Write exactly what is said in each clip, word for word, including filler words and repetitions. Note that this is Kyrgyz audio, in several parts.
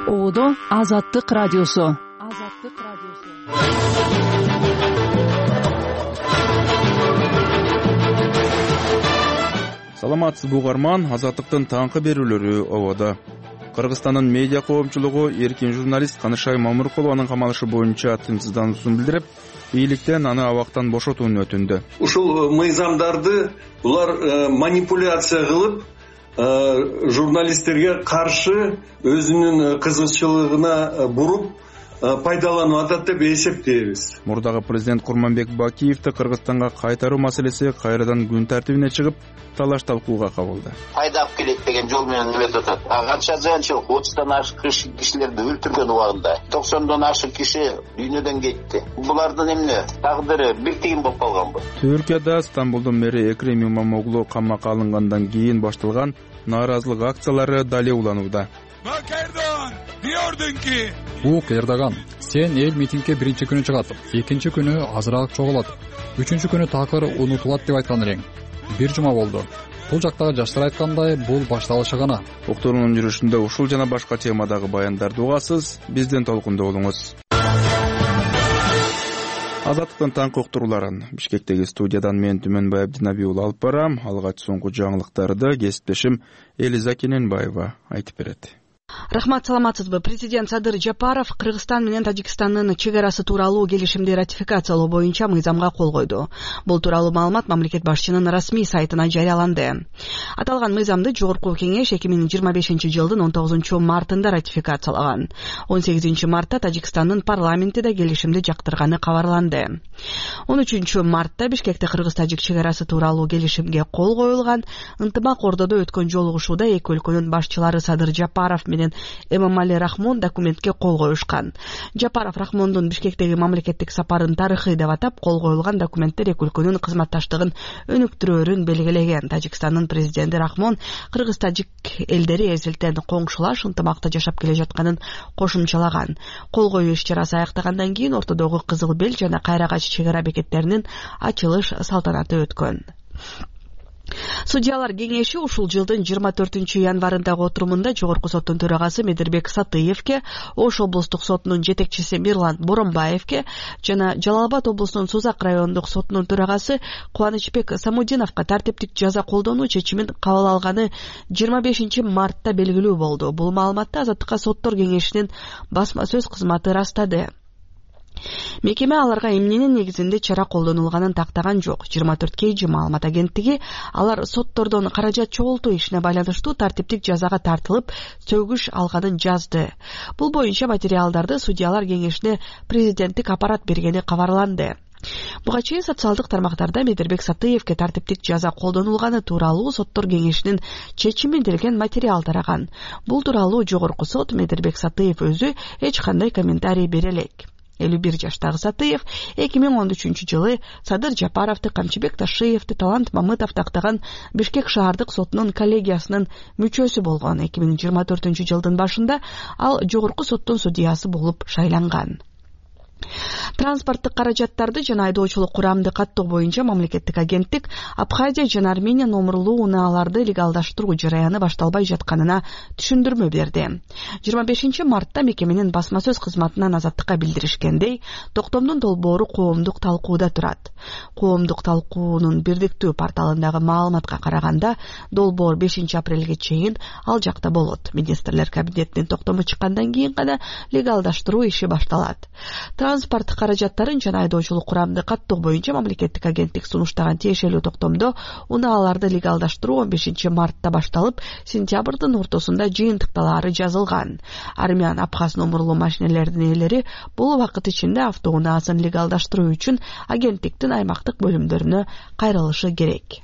Оодо Азаттык радиосу. Азаттык радиосу. Саламатсызбы угарман, Азаттыктын таңкы берүүлөрү ободо. Кыргызстандын медиа коомчулугу эркин журналист Канышай Мамыркулованын камалышы боюнча тынчсыздануусун билдирип, бийликтен аны абактан бошотууну өтүндү. Ушул мыйзамдарды булар манипуляция кылып, журналисттерге каршы өзүнүн кызыкчылыгына буруп пайдаланып атат деп эсептейбиз. Мурдагы президент Курманбек Бакиевди Кыргызстанга кайтаруу маселеси кайрадан күн тартибине чыгып, талаш талкууга кабылды. Пайда алып келет деген жол менен эметип атат. Канча зыянчылык, отуздан ашык кишилерди өлтүргөн убагында токсондон ашык киши дүйнөдөн кетти. Булардын эмне тагдыры бир тигин болуп калганбы? Түркияда Стамбулдун мэри Экрем Имамоглу камакка алынгандан кийин башталган нааразылык акциялары дале уланууда. Bak Erdoğan, diyordun ki... Ук Эрдоган, сен эл митингге биринчи күнү чыгат, экинчи күнү азыраак чогулат, үчүнчү күнү такыр унутулат деп айткан элең. Бир жума болду. Бул жактагы жаштар айткандай, бул башталышы гана. Уктуруунун жүрүшүндө ушул жана башка темадагы баяндарды угасыз, бизден толкунда болуңуз. Азаттыктын таңкы уктурууларын Бишкектеги студиядан мен Түмөнбай Абдинабий уулу алып барам. Алгач соңку жаңылыктарды кесиптешим Элиза Кененбаева айтып берет. Рахмат, саламатсызбы. Президент Садыр Жапаров Кыргызстан менен Тажикстандын чек арасы тууралуу келишимди ратификациялоо боюнча мыйзамга кол койду. Бул тууралуу маалымат мамлекет башчынын расмий сайтына жарыяланды. Аталган мыйзамды Жогорку Кеңеш эки миң жыйырма бешинчи жылдын он тогузунчу мартында ратификациялаган. он сегизинчи мартта Тажикстандын парламенти да келишимди жактырганы кабарланды. он үчүнчү мартта Бишкекте Кыргыз-Тажик чек арасы тууралуу келишимге кол коюлган. Ынтымак Ордодо өткөн жолугушууда эки өлкөнүн башчылары Садыр Жапаров менен Эмомали Рахмон документке кол коюшкан. Жапаров Рахмондун Бишкектеги мамлекеттик сапарын тарыхый деп атап, кол коюлган документтер эки өлкөнүн кызматташтыгын өнүктүрөөрүн белгилеген. Тажикстандын президенти Рахмон Кыргыз-Тажик элдери эзилтен коңшулаш ынтымакта жашап келе жатканын кошумчалаган. Кол коюу иш-чарасы аяктагандан кийин ортодогу Кызыл Бел жана Кайрагач чек ара бекеттеринин ачылыш салтанаты өткөн. Судьялар кеңеши ушул жылдын жыйырма төртүнчү январындагы отурумунда Жогорку соттун төрагасы Медирбек Сатыевке, Ош облустук сотунун жетекчиси Мирлан Боронбаевке жана Жалал-Абад облусунун Сузак райондук сотунун төрагасы Кубанычбек Самудиновго тартиптик жаза колдонуу чечимин кабыл алганы жыйырма бешинчи мартта белгилүү болду. Бул маалыматты Азаттыкка соттор кеңешинин басма сөз кызматы ырастады. Мекеме аларга эмненин негизинде чара колдонулганын тактаган жок. жыйырма төрт кей жи маалымат агенттиги алар соттордон каражат чогултуу ишине байланыштуу тартиптик жазага тартылып, сөгүш алганын жазды. Бул боюнча материалдарды судьялар кеңешине президенттик аппарат бергени кабарланды. Буга чейин социалдык тармактарда Медирбек Сатыевке тартиптик жаза колдонулганы тууралуу соттор кеңешинин чечими делген материал тараган. Бул тууралуу Жогорку сот Медирбек Сатыев өзү эч кандай комментарий бере элек. элүү бир жаштагы Сатыев эки миң он үчүнчү жылы Садыр Жапаровду, Камчыбек Ташиевди, Талант Мамытов тактаган Бишкек шаардык сотунун коллегиясынын мүчөсү болгон. эки миң жыйырма төртүнчү жылдын башында ал Жогорку соттун судьясы болуп шайланган. Транспорттук каражаттарды жана айдоочулук курамды каттоо боюнча мамлекеттик агенттик Абхазия жана Армения номурлуу унааларды легалдаштыруу жараяны башталбай жатканына түшүндүрмө берди. жыйырма бешинчи мартта мекеменин басма сөз кызматынан Азаттыкка билдиришкендей, токтомдун долбоору коомдук талкууда турат. Коомдук талкуунун бирдиктүү порталындагы маалыматка караганда, долбоор бешинчи апрелге чейин ал жакта болот. Министрлер кабинетинин токтому чыккандан кийин гана легалдаштыруу иши башталат. Транспорт каражаттарын жана айдоочулук курамды каттоо боюнча мамлекеттик агенттик сунуштаган тиешелүү токтомдо унааларды легалдаштыруу он бешинчи мартта башталып, сентябрдын ортосунда жыйынтыкталаары жазылган. Армян Абхаз номурлуу машинелердин ээлери бул убакыт ичинде автоунаасын легалдаштыруу үчүн агенттиктин аймактык бөлүмдөрүнө кайрылышы керек.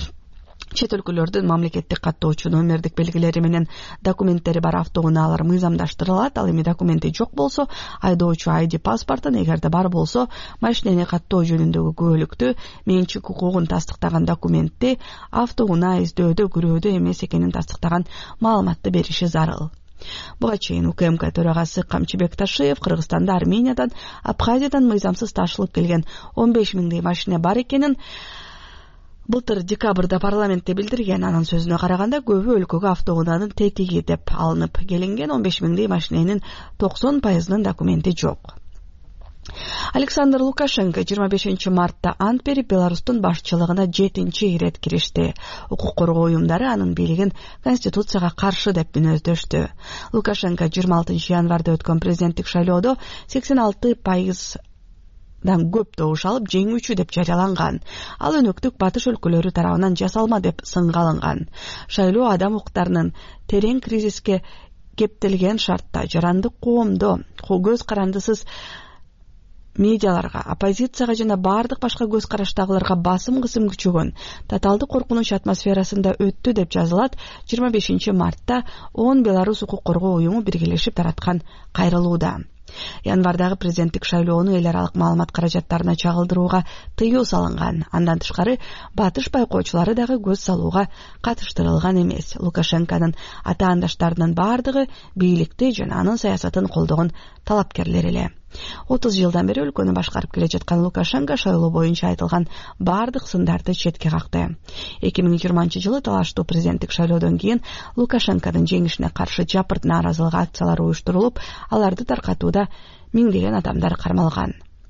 Чет өлкөлөрдүн мамлекеттик каттоочу номердик белгилери менен документтери бар автоунаалар мыйзамдаштырылат. Ал эми документи жок болсо, айдоочу ай ди паспортун, эгерде бар болсо, машинени каттоо жөнүндөгү күбөлүктү, менчик укугун тастыктаган документти, автоунаа издөөдө күрөөдө эмес экенин тастыктаган маалыматты бериши зарыл. Буга чейин УКМК төрагасы Камчыбек Ташиев Кыргызстанда Армениядан, Абхазиядан мыйзамсыз ташылып келген он беш миңдей машина бар экенин, Былтыр декабрда парламентте билдирген. Анын сөзүнө караганда көбү өлкөгө автоунаанын тетиги деп алынып келинген он беш миңдей машиненин токсон пайызынын документи жок. Александр Лукашенко жыйырма бешинчи мартта ант берип Беларустун башчылыгына жетинчи ирет киришти. Укук коргоо уюмдары анын бийлигин конституцияга каршы деп мүнөздөштү. Лукашенко жыйырма алтынчы январда өткөн президенттик шайлоодо сексен алты пайыз көп добуш алып жеңүүчү деп жарыяланган. Ал өнөктүк батыш өлкөлөрү тарабынан жасалма деп сынга алынган. Шайлоо адам укуктарынын терең кризиске кептелген шартта жарандык коомдо көз карандысыз медиаларга, оппозицияга жана бардык башка көз караштагыларга басым кысым күчөгөн тоталдык коркунуч атмосферасында өттү деп жазылат жыйырма бешинчи мартта он Беларусь укук коргоо уюму биргелешип тараткан кайрылууда. Январдагы президенттик шайлоону эл аралык маалымат каражаттарына чагылдырууга тыюу салынган. Андан тышкары батыш байкоочулары дагы көз салууга катыштырылган эмес. Лукашенконун ата-андаштарынын бардыгы бийликти жана анын саясатын колдогон талапкерлер эле. отуз жылдан бери өлкөнү башкарып келе жаткан Лукашенко шайлоо боюнча айтылган бардык сындарды четке какты. эки миң жыйырманчы жылы талаштуу президенттик шайлоодон кийин Лукашенконун жеңишине каршы жапырт нааразылык акциялары уюштурулуп, аларды таркатууда миңдеген адамдар кармалган.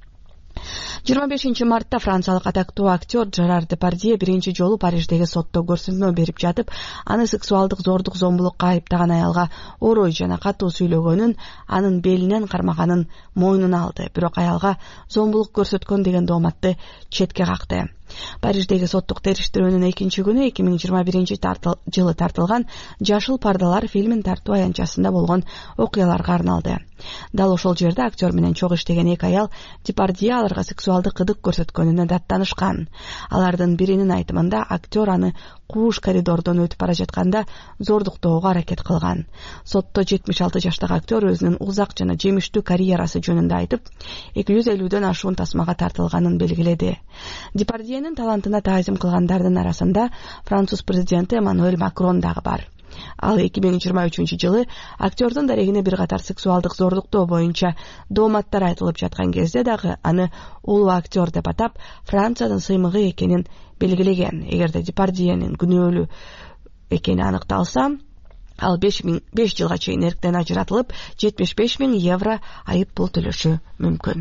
жыйырма бешинчи мартта франциялык атактуу актер Жерар Депардье биринчи жолу Париждеги сотто көрсөтмө берип жатып, аны сексуалдык зордук зомбулукка айыптаган аялга орой жана катуу сүйлөгөнүн, анын белинен кармаганын мойнуна алды. Бирок аялга зомбулук көрсөткөн деген дооматты четке какты. Париждеги соттук териштирүүнүн экинчи күнү эки миң жыйырма биринчи жылы тартылган Жашыл пардалар фильмин тартуу аянтчасында болгон окуяларга арналды. Дал ошол жерде актер менен чогуу иштеген эки аял Депардье аларга сексуалдык кыдык көрсөткөнүнө даттанышкан. Алардын биринин айтымында актер аны кууш коридордон өтүп бара жатканда зордуктоого аракет кылган. Сотто жетимиш алты жаштагы актер өзүнүн узак жана жемиштүү карьерасы жөнүндө айтып, эки жүз элүүдөн ашуун тасмага тартылганын белгиледи. Депардьенин талантына таазим кылгандардын арасында француз президенти Эммануэль Макрон дагы бар. Ал эки миң жыйырма үчүнчү жылы актердун дарегине бир катар сексуалдык зордуктоо боюнча дооматтар айтылып жаткан кезде дагы аны улуу актер деп атап, Франциянын сыймыгы экенин белгилеген. Эгерде Депардьенин күнөөлүү экени аныкталса, ал беш жылга чейин эрктен ажыратылып, жетимиш беш миң евро айып пул төлөшү мүмкүн.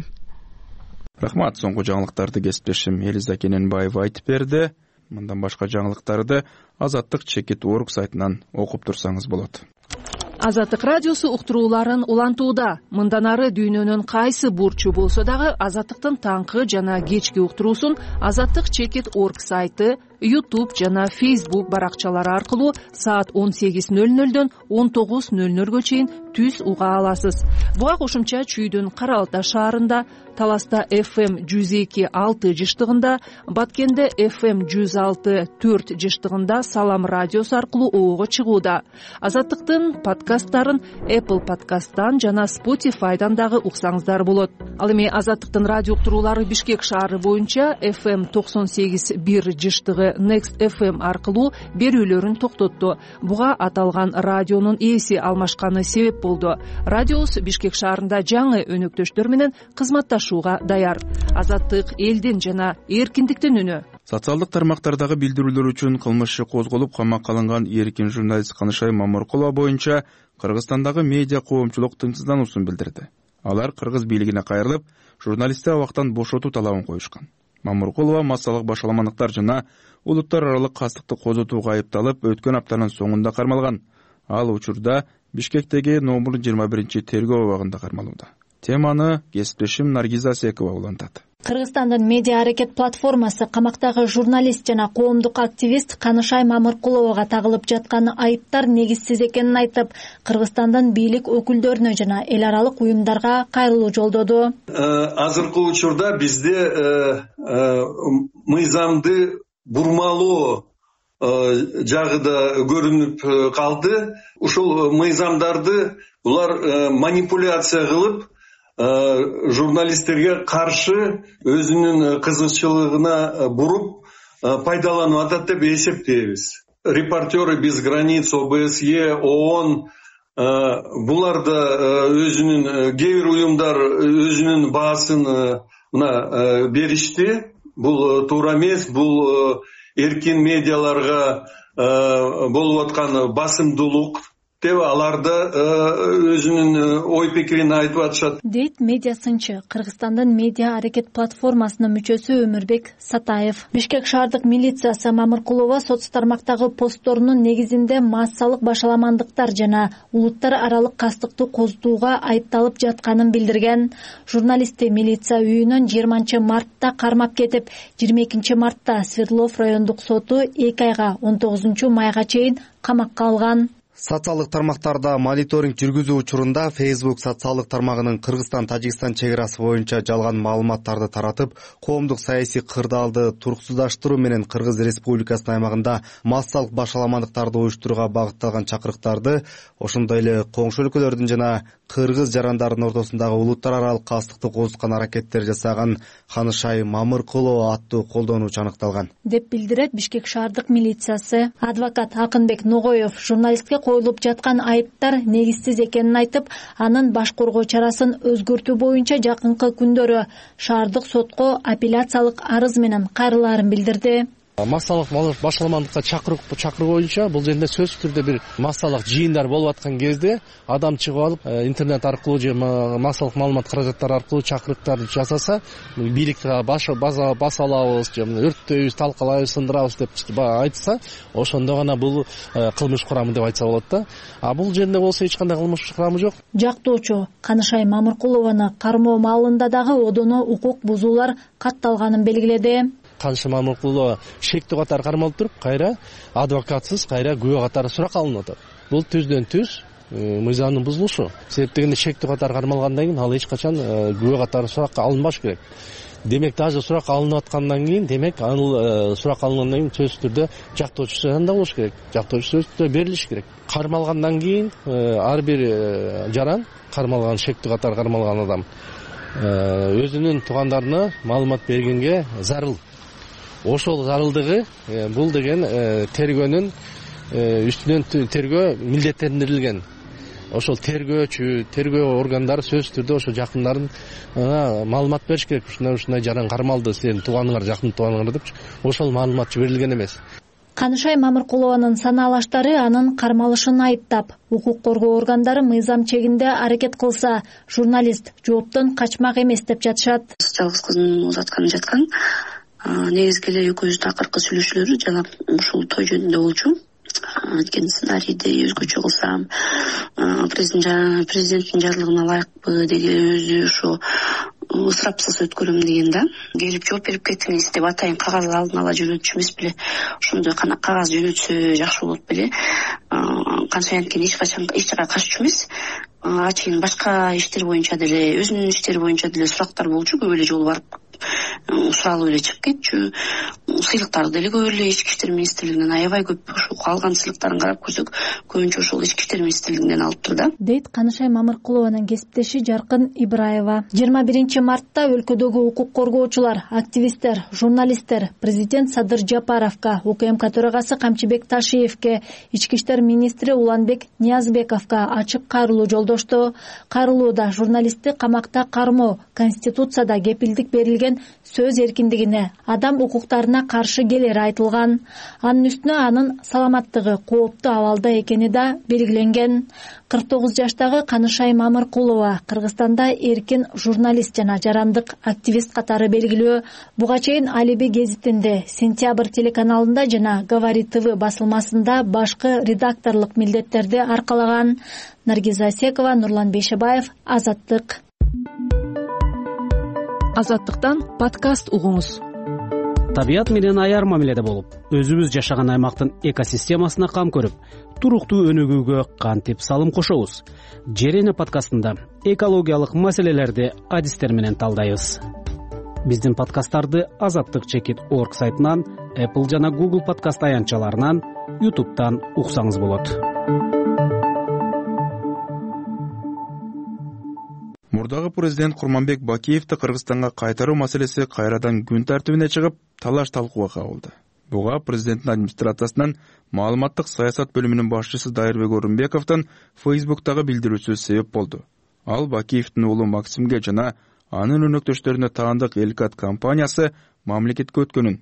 Рахмат, соңку жаңылыктарды кесиптешим Элиза Кененбаева айтып берди. Мындан башка жаңылыктарды Азаттык чекит орг сайтынан окуп турсаңыз болот. Азаттык радиосу уктурууларын улантууда. Мындан ары дүйнөнүн кайсы бурчу болсо дагы Азаттыктын таңкы жана кечки уктуруусун Азаттык чекит орг сайты, YouTube жана Facebook баракчалары аркылуу саат он сегиз ноль нолдон он тогуз ноль нолго чейин түз уга аласыз. Буга кошумча Чүйдүн Кара Алтай шаарында, Таласта эф эм жүз эки алты жыштыгында, Баткенде эф эм жүз алты төрт жыштыгында Салам радиосу аркылуу оого чыгууда. Азаттыктын подкасттарын Apple подкасттан жана Spotify'дан дагы уксаңыздар болот. Ал эми Азаттыктын радио уктуруулары Бишкек шаары боюнча эф эм токсон сегиз бир жыштыгы Next эф эм аркылуу берүүлөрүн токтотту. Буга аталган радионун ээси алмашканы себеп болду. Радиос Бишкек шаарында жаңы өнөктөштөр менен кызматташууга даяр. Азаттык элдин жана эркиндиктин үнү. Социалдык тармактардагы билдирүүлөр үчүн кылмыш козголуп камакка алынган эркин журналист Канышай Мамыркулова боюнча Кыргызстандагы медиа коомчулук тынчсыздануусун билдирди. Алар кыргыз бийлигине кайрылып, журналистти абактан бошотуу талабын коюшкан. Мамыркулова массалык башаламандыктар жана улуттар аралык кастыкты козотууга айыпталып, өткөн аптанын соңунда кармалган. Ал учурда Бишкектеги номер жыйырма биринчи тергөө абагында кармалууда. Теманы кесиптешим Наргиза Асекова улантат. Кыргызстандын медиа аракет платформасы камактагы журналист жана коомдук активист Канышай Мамыркуловага тагылып жаткан айыптар негизсиз экенин айтып, Кыргызстандын бийлик өкүлдөрүнө жана эл аралык уюмдарга кайрылуу жолдоду. Азыркы учурда бизде мыйзамды бурмалоо жагы да көрүнүп калды. Ушул мыйзамдарды булар манипуляция кылып, журналисттерге каршы өзүнүн кызыкчылыгына буруп пайдаланып атат деп эсептейбиз. Репортеры без границ, о бэ эс е, ООН булар да өзүнүн кээ бир уюмдар өзүнүн баасын мына беришти. Бул туура эмес, бул эркин медиаларга болуп аткан басымдуулук деп аларды өзүнүн ой пикирин айтып атышат, дейт медиа сынчы, Кыргызстандын медиа аракет платформасынын мүчөсү Өмүрбек Сатаев. Бишкек шаардык милициясы Мамыркулова соц тармактагы постторунун негизинде массалык башаламандыктар жана улуттар аралык кастыктуу козутууга айыпталып жатканын билдирген. Журналистти милиция үйүнөн жыйырманчы мартта кармап кетип, жыйырма экинчи мартта Свердлов райондук соту эки айга он тогузунчу майга чейин камакка алган. Социалдык тармактарда мониторинг жүргүзүү учурунда Facebook социалдык тармагынын Кыргызстан-Тажикстан чек арасы боюнча жалган маалыматтарды таратып, коомдук саясий кырдаалды туруксуздаштыруу менен Кыргыз Республикасынын аймагында массалык башаламандыктарды уюштурууга багытталган чакырыктарды, ошондой эле коңшу өлкөлөрдүн жана кыргыз жарандарынын ортосундагы улуттар аралык кастыкты козуткан аракеттер жасаган Канышай Мамыркулова аттуу колдонуучу аныкталган, деп билдирет Бишкек шаардык милициясы. Адвокат Акынбек Ногоев журналистке коюлуп жаткан айыптар негизсиз экенин айтып, анын баш коргоо чарасын өзгөртүү боюнча жакынкы күндөрү шаардык сотко апелляциялык арыз менен кайрылаарын билдирди. Массалык башаламандыкка чакыруу чакыруу боюнча бул жерде сөзсүз түрдө бир массалык жыйындар болуп аткан кезде адам чыгып алып интернет аркылуу же массалык маалымат каражаттары аркылуу чакырыктар жасаса, бийликти баса алабыз же өрттөйбүз, талкалайбыз, сындырабыз деп айтса, ошондо гана бул кылмыш курамы деп айтса болот да. А бул жерде болсо эч кандай кылмыш курамы жок. Жактоочу Канышай Мамыркулованы кармоо маалында дагы одоно укук бузуулар катталганын белгиледи. Канышай Мамыркулова шектүү катары кармалып туруп, кайра адвокатсыз, кайра күбө катары суракка алынып атат. Бул түздөн түз мыйзамдын бузулушу. Себеп дегенде шектүү катары кармалгандан кийин ал эч качан күбө катары суракка алынбаш керек. Демек даже сурак алынып аткандан кийин, демек ал сурак алынгандан кийин сөзсүз түрдө жактоочусу жанында болуш керек. Жактоочу сөзсүз түрдө берилиш керек. Кармалгандан кийин ар бир жаран, кармалган шектүү катары кармалган адам өзүнүн туугандарына маалымат бергенге зарыл. Ошол зарылдыгы бул деген тергөөнүн үстүнөн тергөө милдеттендирилген. Ошол тергөөчү, тергөө органдары сөзсүз түрдө ошо жакындарын маалымат бериш керек. Ушундай ушундай жаран кармалды, силердин тууганыңар, жакын тууганыңар деп ошол маалымат жиберилген эмес. Канышай Мамыркулованын санаалаштары анын кармалышын айыптап, укук коргоо органдары мыйзам чегинде аракет кылса, журналист жооптон качмак эмес деп жатышат. Жалгыз кыздын узатканы жаткан. Негизги эле экөөбүздүн акыркы сүйлөшүүлөрү жана ушул той жөнүндө болчу. Анткени сценарийди өзгөчө кылсам, президенттин жарлыгына ылайыкпы деги өзү ошо ысырапсыз өткөрөм деген да. Келип жооп берип кетиңиз деп атайын кагаз алдын ала жөнөтчү эмес беле. Ошондой кагаз жөнөтсө жакшы болот беле. Канча анткени эч качан эч жака каччу эмес. Ачыйын башка иштер боюнча деле, өзүнүн иштери боюнча деле сурактар болчу, көп эле жолу барып суралып эле чыгып кетчү. Сыйлыктарды деле көп эле ички иштер министрлигинен аябай көп, ошол калган сыйлыктарын карап көрсөк, көбүнчө ошол ички иштер министрлигинен алыптыр да. Дейт Канышай Мамыркулованын кесиптеши Жаркын Ибраева. жыйырма биринчи мартта өлкөдөгү укук коргоочулар, активисттер, журналисттер президент Садыр Жапаровго, УКМК төрагасы Камчыбек Ташиевке, ички иштер министри Уланбек Ниязбековго ачык кайрылуу жолдошту. Кайрылууда журналистти камакта кармоо, Конституцияда кепилдик берилген сөз эркиндигине, адам укуктарына каршы келери айтылган. Анын үстүнө анын саламаттыгы кооптуу абалда экени да белгиленген. кырк тогуз жаштагы Канышай Мамыркулова Кыргызстанда эркин журналист жана жарандык активист катары белгилүү. Буга чейин Алиби гезитинде, Сентябрь телеканалында жана Говори ТВ басылмасында башкы редакторлук милдеттерди аркалаган. Наргиза Асекова, Нурлан Бейшебаев, Азаттык. Азаттыктан подкаст угуңуз. Табият менен аяр мамиледе болуп, өзүбүз жашаган аймактын экосистемасына кам көрүп, туруктуу өнүгүүгө кантип салым кошобуз? Жерене подкастында экологиялык маселелерди адистер менен талдайбыз. Биздин подкасттарды Азаттык чекит точка орг сайтынан, Apple жана Google подкаст аянтчаларынан, YouTube'дан уксаңыз болот. Мурдагы президент Курманбек Бакиевди Кыргызстанга кайтаруу маселеси кайрадан күн тартибине чыгып, талаш талкууга кабылды. Буга президенттин администрациясынан маалыматтык саясат бөлүмүнүн башчысы Дайырбек Орунбековдун Facebook'тагы билдирүүсү себеп болду. Ал Бакиевдин уулу Максимге жана анын өнөктөштөрүнө таандык Элкат компаниясы мамлекетке өткөнүн,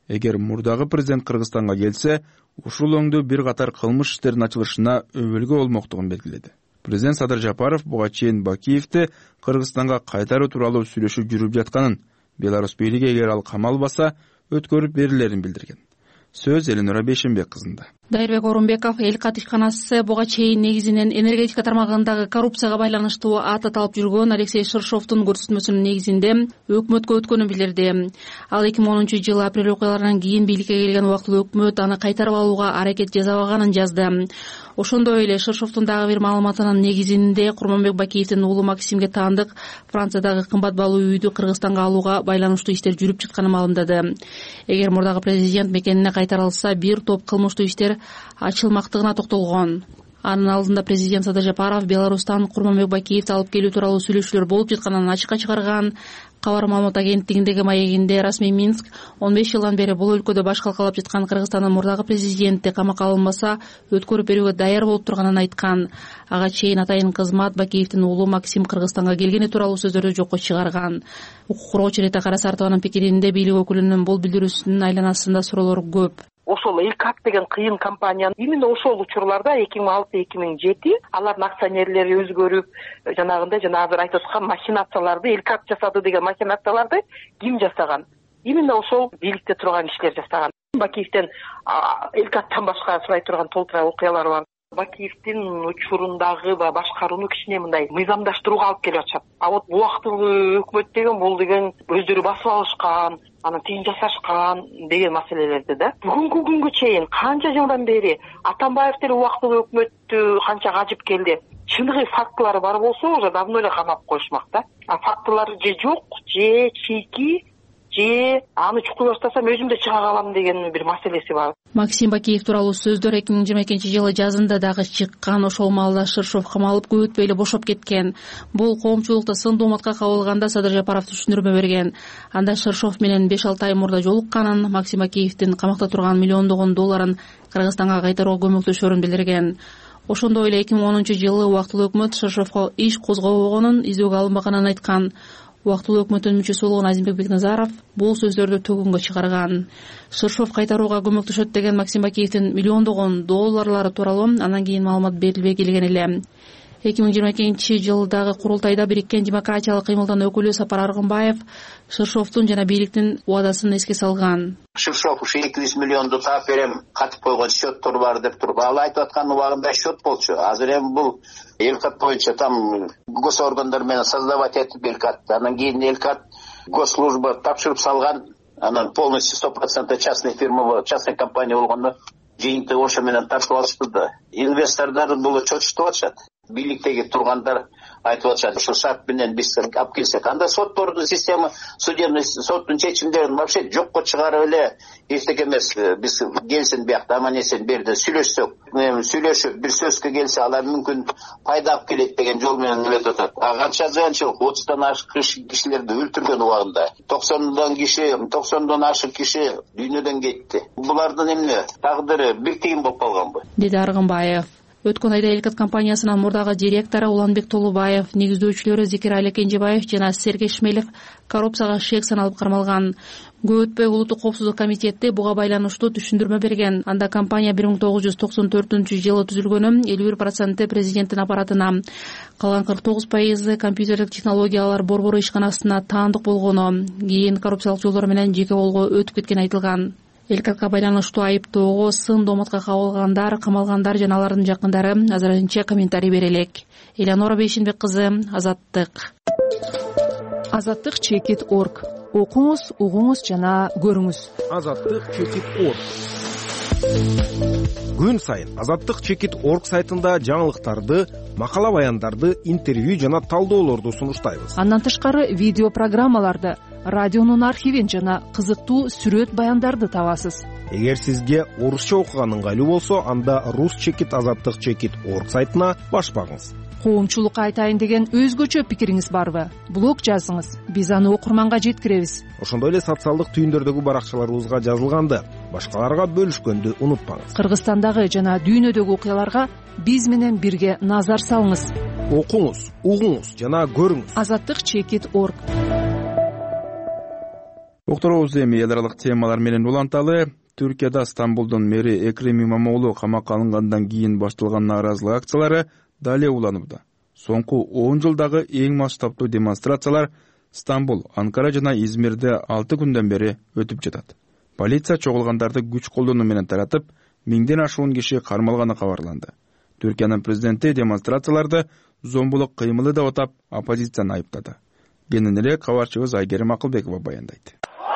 эгер мурдагы президент Кыргызстанга келсе, ушул өңдө бир катар кылмыш иштердин ачылышына өбөлгө болмоктугун белгиледи. Президент Садыр Жапаров буга чейин Бакиевди Кыргызстанга кайтаруу тууралуу сүйлөшүү жүрүп жатканын, Беларусь бийлиги эгер ал камалбаса өткөрүп берилерин билдирген. Сөз Эленора Бейшенбек кызында. Дайырбек Орунбеков эл катышканасы буга чейин негизинен энергетика тармагындагы коррупцияга байланыштуу ат аталып жүргөн Алексей Шыршовдун көрсөтмөсүнүн негизинде өкмөткө өткөнүн билдирди. Ал эки миң онунчу жылы апрель окуяларынан кийин бийликке келген убактылуу өкмөт аны кайтарып алууга аракет жасабаганын жазды. Ошондой эле Шыршовдун дагы бир маалыматынын негизинде Курманбек Бакиевдин уулу Максимге таандык Франциядагы кымбат баалуу үйдү Кыргызстанга алууга байланыштуу иштер жүрүп жатканын маалымдады. Эгер мурдагы президент мекенине кайтарылса, бир топ кылмыштуу иштер ачылмактыгына токтолгон. Анын алдында президент Садыр Жапаров Беларустан Курманбек Бакиевди алып келүү тууралуу сүйлөшүүлөр болуп жатканын ачыкка чыгарган. Кабар маалымат агенттигиндеги маегинде расмий Минск он беш жылдан бери бул өлкөдө баш калкалап жаткан Кыргызстандын мурдагы президенти камакка алынбаса өткөрүп берүүгө даяр болуп турганын айткан. Ага чейин атайын кызмат Бакиевдин уулу Максим Кыргызстанга келгени тууралуу сөздөрдү жокко чыгарган. Укук коргоочу Рита Карасартованын пикиринде бийлик өкүлүнүн бул билдирүүсүнүн айланасында суроолор көп. Ошол Элкат деген кыйын компания именно ошол учурларда эки миң алты эки миң жети алардын акционерлери өзгөрүп, жанагындай жана азыр айтып аткан махинацияларды Элкат жасады деген махинацияларды ким жасаган? Именно ошол бийликте турган кишилер жасаган. Бакиевден Элкаттан башка сурай турган толтура окуялар бар. Бакиевдин учурундагы башкарууну кичине мындай мыйзамдаштырууга алып келип атышат. А вот убактылуу өкмөт деген бул деген өздөрү басып алышкан, анан тыйын жасашкан деген маселелерди да. Бүгүнкү күнгө чейин канча жылдан бери Атамбаев деле убактылуу өкмөттү канча кажып келди. Чындыгы фактылары бар болсо, уже давно эле камап коюшмак да. А фактылары же жок, же чийки, же аны чукуй баштасам өзүм да чыга калам деген бир маселеси бар. Максим Бакиев тууралуу сөздөр эки миң жыйырма экинчи жылы жазында дагы чыккан. Ошол маалда Шыршов камалып көп өтпөй эле бошоп кеткен. Бул коомчулукта сын дооматка кабылганда Садыр Жапаров түшүндүрмө берген. Анда Шыршов менен беш алты ай мурда жолукканын, Максим Бакиевдин камакта турган миллиондогон долларын Кыргызстанга кайтарууга көмөктөшөрүн билдирген. Ошондой эле эки миң онунчу жылы убактылуу өкмөт Шыршовго иш козгобогонун, издөөгө алынбаганын айткан. Убактылуу өкмөттүн мүчөсү болгон Азимбек Бекназаров бул сөздөрдү төгүнгө чыгарган. Шыршов кайтарууга көмөктөшөт деген Максим Бакиевдин миллиондогон долларлары тууралуу андан кийин маалымат берилбей келген эле. эки миң жыйырма экинчи жылдагы курултайда Бириккен демократиялык кыймылдын өкүлү Сапар Аргынбаев Шыршовдун жана бийликтин убадасын эске салган. Шыршов ушу эки жүз миллионду таап берем, катып койгон счеттор бар деп туруп, ал айтып аткан убагында счет болчу. Азыр эми бул Элкат боюнча там гос органдар менен создавать этип Элкат, анан кийин Элкат госслужба тапшырып салган, анан полностью сто процентов частный фирма, частный компания болгондо жыйынтыгы ошо менен тартып алышты да. Инвестордор бул чочтуп атышат. Бийликтеги тургандар айтып атышат, ушул шарт менен биз алып келсек, анда соттордун система, судебный соттун чечимдерин вообще жокко чыгарып эле эчтеке эмес, биз келсин биякта аман эсен берди сүйлөшсөк, сүйлөшүп бир сөзгө келсе алар мүмкүн пайда алып келет деген жол менен өтүп атат. А канча зыянчылык, отуздан ашык кишилерди өлтүргөн убагында токсондон киши, токсондон ашык киши дүйнөдөн кетти. Булардын эмне тагдыры бир тыйын болуп калганбы? Деди Аргынбаев. Өткөн айда Элкат компаниясынын мурдагы директору Уланбек Толубаев, негиздөөчүлөрү Зекирали Кенжебаев жана Сергей Шмелев коррупцияга шек саналып кармалган. Көп өтпөй Улуттук коопсуздук комитети буга байланыштуу түшүндүрмө берген. Анда компания бир миң тогуз жүз токсон төртүнчү жылы түзүлгөнү, элүү бир проценти президенттин аппаратына, калган кырк тогуз пайызы компьютерлик технологиялар борбору ишканасына таандык болгону, кийин коррупциялык жолдор менен жеке колго өтүп кеткени айтылган. Элкатка байланыштуу айыптоого сын дооматка кабылгандар, камалгандар жана алардын жакындары азырынча комментарий бере элек. Эленора Бейшенбек кызы, Азаттык. Азаттык чекит точка орг. Окуңуз, угуңуз жана көрүңүз. Азаттык чекит точка орг. Күн сайын Азаттык чекит точка орг сайтында жаңылыктарды, макала баяндарды, интервью жана талдоолорду сунуштайбыз. Андан тышкары видео программаларды, радионун архивин жана кызыктуу сүрөт баяндарды табасыз. Эгер сизге орусча окуган ыңгайлуу болсо, анда рус чекит азаттык чекит точка орг сайтына баш багыңыз. Коомчулукка айтайын деген өзгөчө пикириңиз барбы? Блог жазыңыз, биз аны окурманга жеткиребиз. Ошондой эле социалдык түйүндөрдөгү баракчаларыбызга жазылганды, башкаларга бөлүшкөндү унутпаңыз. Кыргызстандагы жана дүйнөдөгү окуяларга биз менен бирге назар салыңыз. Окуңуз, угуңуз жана көрүңүз. Азаттык чекит точка орг. Уктуруубуз эми эл аралык темалар менен уланталы. Түркияда Стамбулдун мэри Экрем Имамоглу камакка алынгандан кийин башталган нааразылык акциялары дале уланууда. Соңку он жылдагы эң масштабтуу демонстрациялар Стамбул, Анкара жана Измирде алты күндөн бери өтүп жатат. Полиция чогулгандарды күч колдонуу менен таратып, миңден ашуун киши кармалганы кабарланды. Түркиянын президенти демонстрацияларды зомбулук кыймылы деп атап, оппозицияны айыптады. Кененирээк кабарчыбыз Айгерим Акылбекова баяндайт.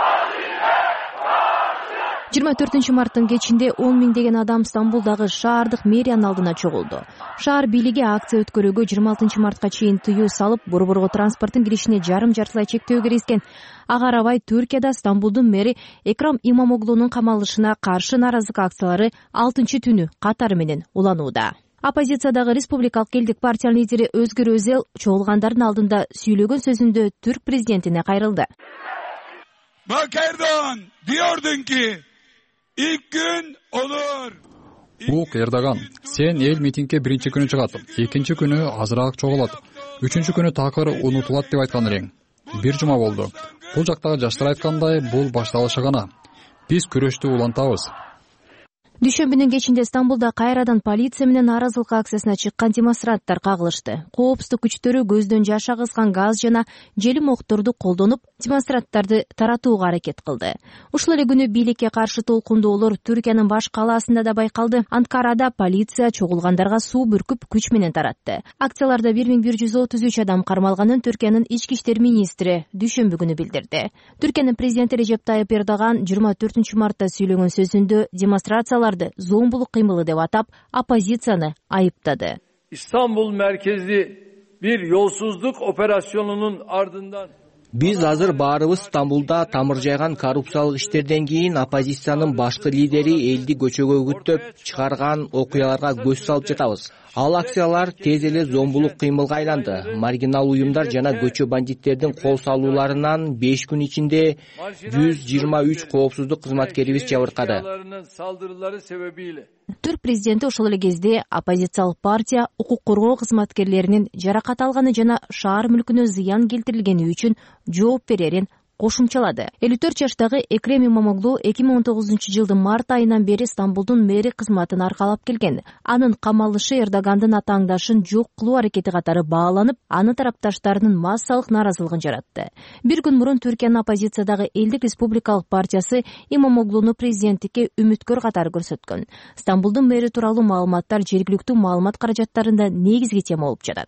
жыйырма төртүнчү марттын кечинде он миңдеген адам Стамбулдагы шаардык мэриянын алдына чогулду. Шаар бийлиги акция өткөрүүгө жыйырма алтынчы мартка чейин тыюу салып, борборго транспорттун киришине жарым жартылай чектөө киргизген. Ага карабай Түркияда Стамбулдун мэри Экрам Имамоглунун камалышына каршы нааразылык акциялары алтынчы түнү катары менен уланууда. Оппозициядагы Республикалык элдик партиянын лидери Өзгөр Өзел чогулгандардын алдында сүйлөгөн сөзүндө түрк президентине кайрылды. Bak Erdoğan, diyordun ki ilk gün olur. Ук Эрдоган, сен эл митингге биринчи күнү чыгат, экинчи күнү азыраак чогулат, үчүнчү күнү такыр унутулат деп айткан элең. Бир жума болду. Бул жактагы жаштар айткандай, бул башталышы гана. Биз күрөштү улантабыз. Дүйшөмбүнүн кечинде Стамбулда кайрадан полиция менен нааразылык акциясына чыккан демонстранттар кагылышты. Коопсуздук күчтөрү көздөн жаш агызган газ жана желим окторду колдонуп, демонстранттарды таратууга аракет кылды. Ушул эле күнү бийликке каршы толкундоолор Түркиянын баш калаасында да байкалды. Анкарада полиция чогулгандарга суу бүркүп күч менен таратты. Акцияларда бир миң бир жүз отуз үч адам кармалганын Түркиянын ички иштер министри дүйшөмбү күнү билдирди. Түркиянын президенти Режеп Тайып Эрдоган жыйырма төртүнчү мартта сүйлөгөн сөзүндө демонстрациялар зомбулук кыймылы деп атап, оппозицияны айыптады. İstanbul merkezli bir yolsuzluk operasyonunun ardından Биз азыр баарыбыз Стамбулда тамыр жайган коррупциялык иштерден кийин оппозициянын башкы лидери элди көчөгө күттөп чыгарган окуяларга көз салып жатабыз. Ал акциялар тез эле зомбулук кыймылга айланды. Маргинал уюмдар жана көчө бандиттердин кол салууларынан беш күн ичинде жүз жыйырма үч коопсуздук кызматкерибиз жабыркады. Түрк президенти ошол эле кезде оппозициялык партия укук коргоо кызматкерлеринин жаракат алганы жана шаар мүлкүнө зыян келтирилгени үчүн жооп берерин кошумчалады. элүү төрт жаштагы Экрем Имамоглу эки миң он тогузунчу жылдын март айынан бери Стамбулдун мэри кызматын аркалап келген. Анын камалышы Эрдогандын атааңдашын жок кылуу аракети катары бааланып, анын тарапташтарынын массалык нааразылыгын жаратты. Бир күн мурун Түркиянын оппозициядагы Элдик Республикалык партиясы Имамоглуну президенттикке үмүткөр катары көрсөткөн. Стамбулдун мэри тууралуу маалыматтар жергиликтүү маалымат каражаттарында негизги тема болуп жатат.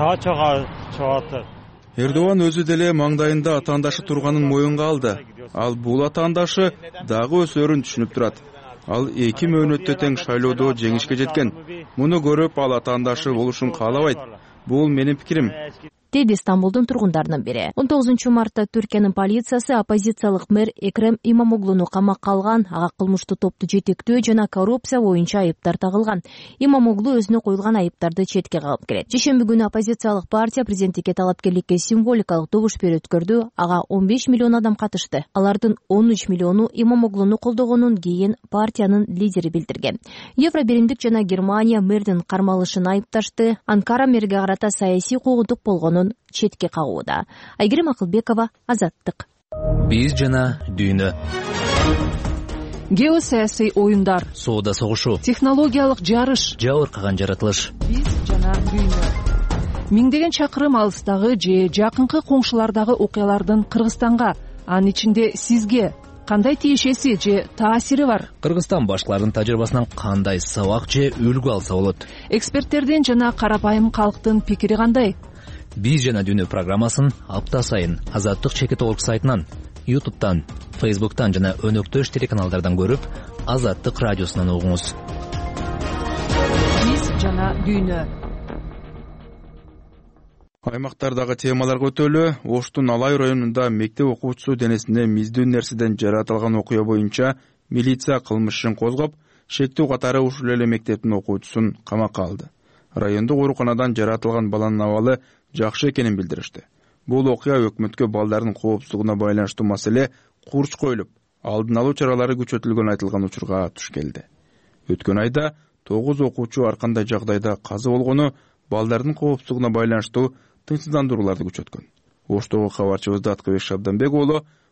Эрдоган өзү деле маңдайында атаандашы турганын моюнга алды. Ал бул атаандашы дагы өсөрүн түшүнүп турат. Ал эки мөөнөттө тең шайлоодо жеңишке жеткен. Муну көрүп ал атаандашы болушун каалабайт. Бул менин пикирим, деди Стамбулдун тургундарынын бири. он тогузунчу мартта Түркиянын полициясы оппозициялык мэр Экрем Имамоглуну камакка алган, ага кылмыштуу топту жетектөө жана коррупция боюнча айыптар тагылган. Имамоглу өзүнө коюлган айыптарды четке кагып келет. Жешемби күнү оппозициялык партия президенттикке талапкерликке символикалык добуш берүү өткөрдү. Ага он беш миллион адам катышты. Алардын он үч миллиону Имамоглуну колдогонун кийин партиянын лидери билдирген. Евро биримдик жана Германия мэрдин кармалышын айыпташты. Анкара мэрге карата саясий куугунтук болгонун четке кагууда. Айгерим Акылбекова, Азаттык. Биз жана дүйнө. Геосаясий оюндар, соода согушу, технологиялык жарыш, жабыркаган жаратылыш. Биз жана дүйнө. Миңдеген чакырым алыстагы же жакынкы коңшулардагы окуялардын Кыргызстанга, анын ичинде сизге кандай тиешеси же таасири бар? Кыргызстан башкаларынын тажрыйбасынан кандай сабак же үлгү алса болот? Эксперттердин жана карапайым калктын пикири кандай? Биз жана дүйнө программасын апта сайын Азаттык чекит орг сайтынан, YouTube'дан, Facebook'tan жана өнөктөш телеканалдардан көрүп, Азаттык радиосунан угуңуз. Биз жана дүйнө. Аймактардагы темаларга өтөлү. Оштун Алай районунда мектеп окуучусу денесинде миздүү нерседен жаратылган окуя боюнча милиция кылмыш ишин козгоп, шектүү катары ушул эле мектептин окуучусун камакка алды. Райондук ооруканадан жаратылган баланын абалы жакшы экенин билдиришти. Бул окуя өкмөткө балдардын коопсуздугуна байланыштуу маселе курч коюлуп, алдын алуу чаралары күчөтүлгөн айтылган учурга туш келди. Өткөн айда тогуз окуучу ар кандай жагдайда каза болгону балдардын коопсуздугуна байланыштуу тынчсыздандырууларды күчөткөн. Оштогу кабарчыбыз Даткыбек Шабданбек уулу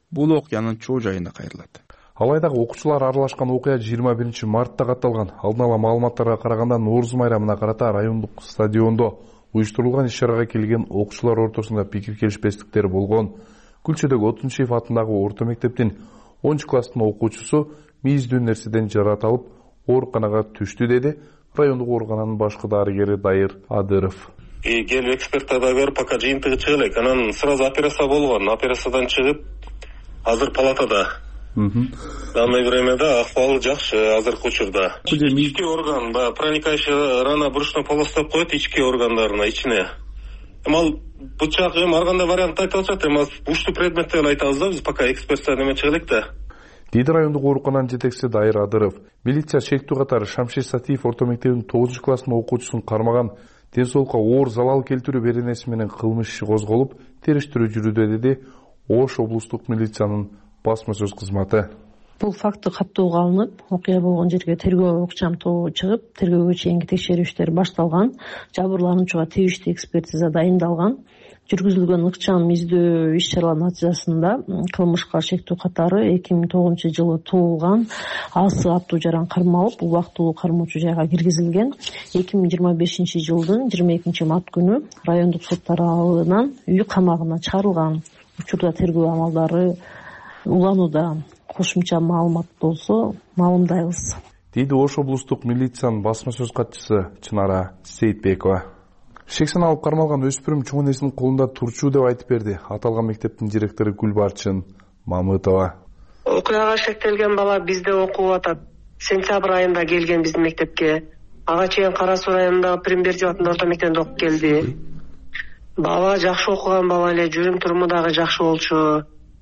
бул окуянын чоо жайында кайрылат. Алайдагы окуучулар аралашкан окуя жыйырма биринчи мартта катталган. Алдын ала маалыматтарга караганда Нооруз майрамына карата райондук стадиондо уюштурулган иш-чарага келген окуучулар ортосунда пикир келишпестиктер болгон. Күлчөдөгү Отунчиев атындагы орто мектептин онунчу класстын окуучусу мийиздүү нерседен жаратылып ооруканага түштү деди райондук оорукананын башкы дарыгери Дайыр Адыров. Келип эксперттерди көрүп, пока жыйынтыгы чыга элек, анан сразу операция болгон. Операциядан чыгып, азыр палатада. В данное времяда акыбалы жакшы азыркы учурда. Ички орган, проникающий рана брюшной полосты деп коет ички органдарына, ичине. Эми бычак эми ар кандай вариант айтып атышат, эми буштуу предмет деп айтабыз да, биз пока экспертиза неме чыга элек да. Диди райондук оорукананын жетекчиси Дайыр Адыров. Милиция шектүү катары Шамшир Сатиев орто мектебинин тогузунчу класстын окуучусун кармаган, ден соолукка оор залал келтирүү беренеси менен кылмыш иши козголуп, териштирүү жүрүүдө деди Ош облустук милициянын басма сөз кызматы. Бул факты каттоого алынып, окуя болгон жерге тергөө укчам тобу чыгып, тергөөгө чейинки текшерүү иштери башталган. Жабырлануучуга тийиштүү экспертиза дайындалган. Жүргүзүлгөн ыкчам издөө иш-чаралар натыйжасында кылмышка шектүү катары эки миң тогузунчу жылы туулган Асы Абду Жаран кармалып, убактылуу кармоочу жайга киргизилген. эки миң жыйырма бешинчи жылдын жыйырма экинчи март күнү райондук сот тарабынан үй камагына чыгарылган. Учурда тергөө амалдары уланууда. Кошумча маалымат болсо маалымдайбыз. Дейди Ош облустук милициянын басма сөз катчысы Чынара Сейитбекова. Шексен алып кармалган өспүрүм чоң энесинин колунда турчу деп айтып берди аталган мектептин директору Гүлбарчын Мамытова. Окуяга шектелген бала бизде окуп атат. Сентябрь айында келген биздин мектепке. Ага чейин Кара Суу районундагы Примбердиев атындагы орто мектепте окуп келди. Бала жакшы окуган бала эле, жүрүм туруму дагы жакшы болчу.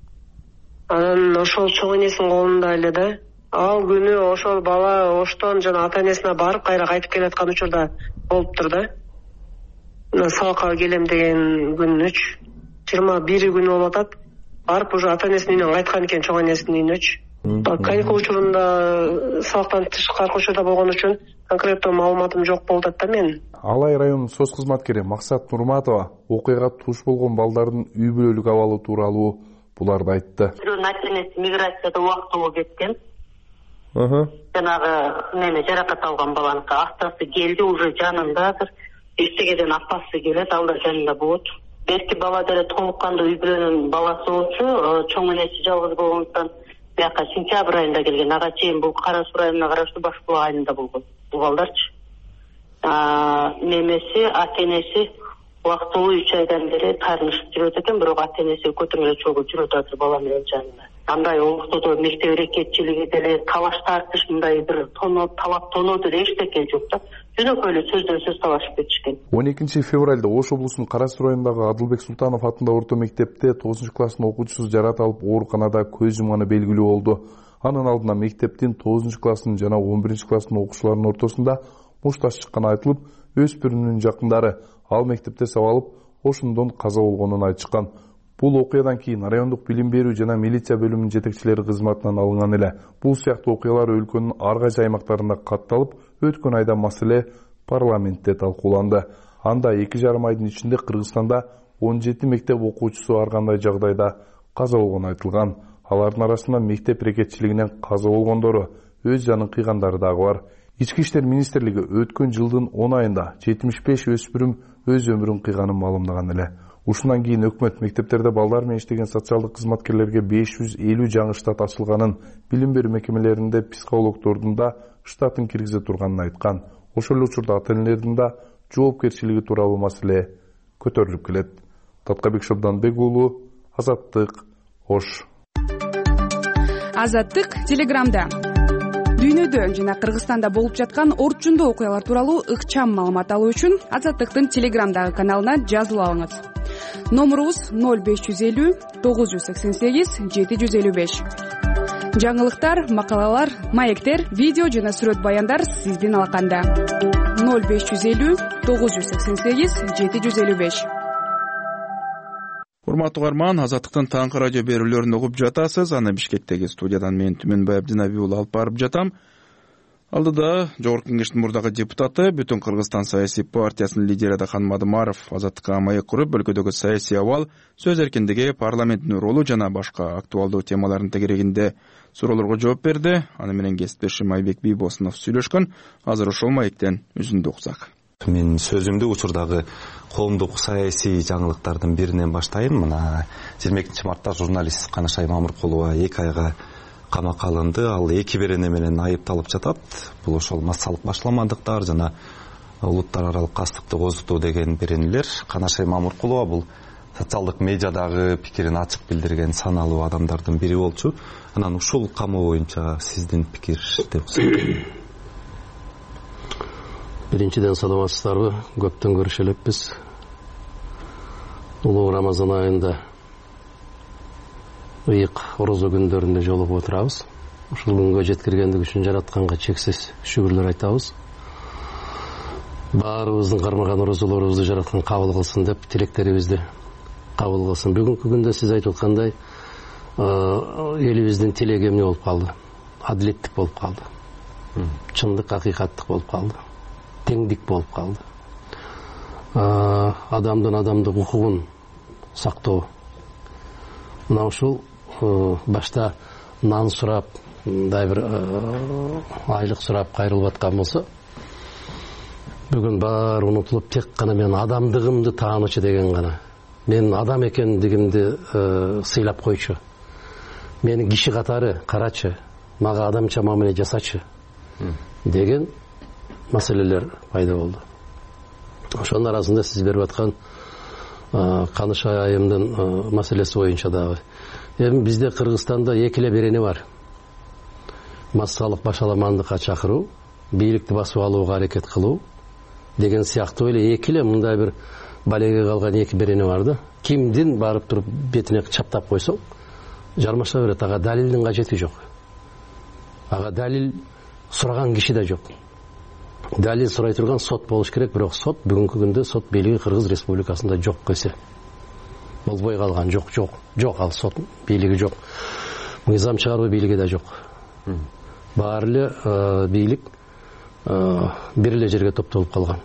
Анан ошол чоң энесинин колунда эле да. Ал күнү ошол бала Оштон жана ата энесине барып кайра кайтып келаткан учурда болуптур да. Сабакка келем деген күнүч жыйырма бири күнү болуп атат. Барып уже ата энесинин үйүнөн кайткан экен, чоң энесинин үйүнөчү. Каникул учурунда сабактан тышкаркы учурда болгон үчүн конкреттүү маалыматым жок болуп атат да менин. Алай районунун соц кызматкери Максат Нурматова окуяга туш болгон балдардын үй бүлөлүк абалы тууралуу буларды айтты. Бирөөнүн ата энеси миграцияда убактылуу кеткен. Жанагы неме жаракат алган баланыкы актасы келди, уже жанындадыр. Эртегеден апасы келет, ал да жанында болот. Берки бала деле толук кандуу үй бүлөнүн баласы болчу, чоң энеси жалгыз болгондуктан бияка сентябрь айында келген. Ага чейин бул Кара Суу районуна караштуу Башбулак айылында болгон бул балдарчы. Немеси, ата энеси убактылуу үч айдан бери таарынышып жүрөт экен, бирок ата энеси көтөрүп эле чогуу жүрөт азыр бала менен жанында. Андай олуктоодо мектеп эрекетчилиги деле талаш тартыш, мындай бир тоно талап тоноо деле эчтеке жок да. Жөнөкөй эле сөздөн сөз талашып кетишкен. он экинчи февралда Ош облусунун Кара Суу районундагы Адылбек Султанов атындагы орто мектепте тогузунчу класстын окуучусу жаратылып ооруканада көз жумганы белгилүү болду. Анын алдына мектептин тогузунчу класстын жана он биринчи класстын окуучуларынын ортосунда мушташ чыкканы айтылып, өспүрүмнүн жакындары ал мектепте сабалып, ошондон каза болгонун айтышкан. Бул окуядан кийин райондук билим берүү жана милиция бөлүмүнүн жетекчилери кызматынан алынган эле. Бул сыяктуу окуялар өлкөнүн ар кайсы аймактарында катталып, өткөн айда маселе парламентте талкууланды. Анда эки жарым айдын ичинде Кыргызстанда он жети мектеп окуучусу ар кандай жагдайда каза болгону айтылган. Алардын арасында мектеп эрекетчилигинен каза болгондору, өз жанын кыйгандары дагы бар. Ички иштер министрлиги өткөн жылдын он айында жетимиш беш өспүрүм өз өмүрүн кыйганын маалымдаган эле. Ушундан кийин өкмөт мектептерде балдар менен иштеген социалдык кызматкерлерге беш жүз элүү жаңы штат ачылганын, билим берүү мекемелеринде психологдордун да штатын киргизе турганын айткан. Ошол эле учурда ата энелердин да жоопкерчилиги тууралуу маселе көтөрүлүп келет. Таткабек Шабданбек уулу, Азаттык, Ош. Азаттык Телеграмда дүйнөдө жана Кыргызстанда болуп жаткан орчундуу окуялар тууралуу ыкчам маалымат алуу үчүн Азаттыктын Телеграмдагы каналына жазылып алыңыз. Номурубуз ноль беш жүз элүү тогуз жүз сексен сегиз жети жүз элүү беш. Жаңылыктар, макалалар, маектер, видео жана сүрөт баяндар сиздин алаканда. ноль беш жүз элүү тогуз жүз сексен сегиз жети жүз элүү беш. Урматтуу угарман, Азаттыктын таңкы радио берүүлөрүн угуп жатасыз. Аны Бишкектеги студиядан мен Түмөнбай Абдинабиулы алып барып жатам. Алдыда Жогорку Кеңештин мурдагы депутаты, Бүтүн Кыргызстан саясий партиясынын лидери Дахан Мадымаров Азаттыкка маек куруп, өлкөдөгү саясий абал, сөз эркиндиги, парламенттин ролу жана башка актуалдуу темалардын тегерегинде суроолорго жооп берди. Аны менен кесиптешим Айбек Бийбосунов сүйлөшкөн. Азыр ошол маектен үзүндү уксак. Мен сөзүмдү учурдагы коомдук саясий жаңылыктардын биринен баштайын. Мына жыйырма экинчи мартта журналист Канышай Мамыркулова эки айга камакка алынды. Ал эки берене менен айыпталып жатат. Бул ошол массалык башламандыктар жана улуттар аралык кастыкты козутуу деген беренелер. Канышай Мамыркулова бул социалдык медиадагы пикирин ачык билдирген саналуу адамдардын бири болчу. Анан ушул камоо боюнча сиздин пикир деп сурайм. Биринчиден саламатсыздарбы? Көптөн көрүшө элекпиз. Улуу Рамазан айында ыйык орозо күндөрүндө жолугуп отурабыз. Ушул күнгө жеткиргендик үчүн жаратканга чексиз шүгүрлөр айтабыз. Баарыбыздын кармаган орозолорубузду жараткан кабыл кылсын деп тилектерибизди кабыл кылсын. Бүгүнкү күндө сиз айтып аткандай элибиздин тилеги эмне болуп калды? Адилеттик болуп калды. Чындык, акыйкаттык болуп калды. Теңдик болуп калды. Адамдын адамдык укугун сактоо. Мына ушул башта нан сурап, мындай бир айлык сурап кайрылып аткан болсо, бүгүн баары унутулуп тек гана мен адамдыгымды таанычы деген гана, мен адам экендигимди сыйлап койчу, мени киши катары карачы, мага адамча мамиле жасачы деген маселелер пайда болду. Ошонун арасында сиз берип аткан Канышай айымдын маселеси боюнча дагы. Эми бизде Кыргызстанда эки эле берене бар. Массалык башаламандыкка чакыруу, бийликти басып алууга аракет кылуу деген сыяктуу эле эки эле мындай бир балеге калган эки берене бар да. Кимдин барып туруп бетине чаптап койсоң, жармаша берет. Ага далилдин кажети жок. Ага далил сураган киши да жок. Далил сурай турган сот болуш керек, бирок сот бүгүнкү күндө сот бийлиги Кыргыз Республикасында жок көсө. Болбой калган, жок, жок, жок ал сот бийлиги жок. Мыйзам чыгаруу бийлиги да жок. Баары эле бийлик бир эле жерге топтолуп калган.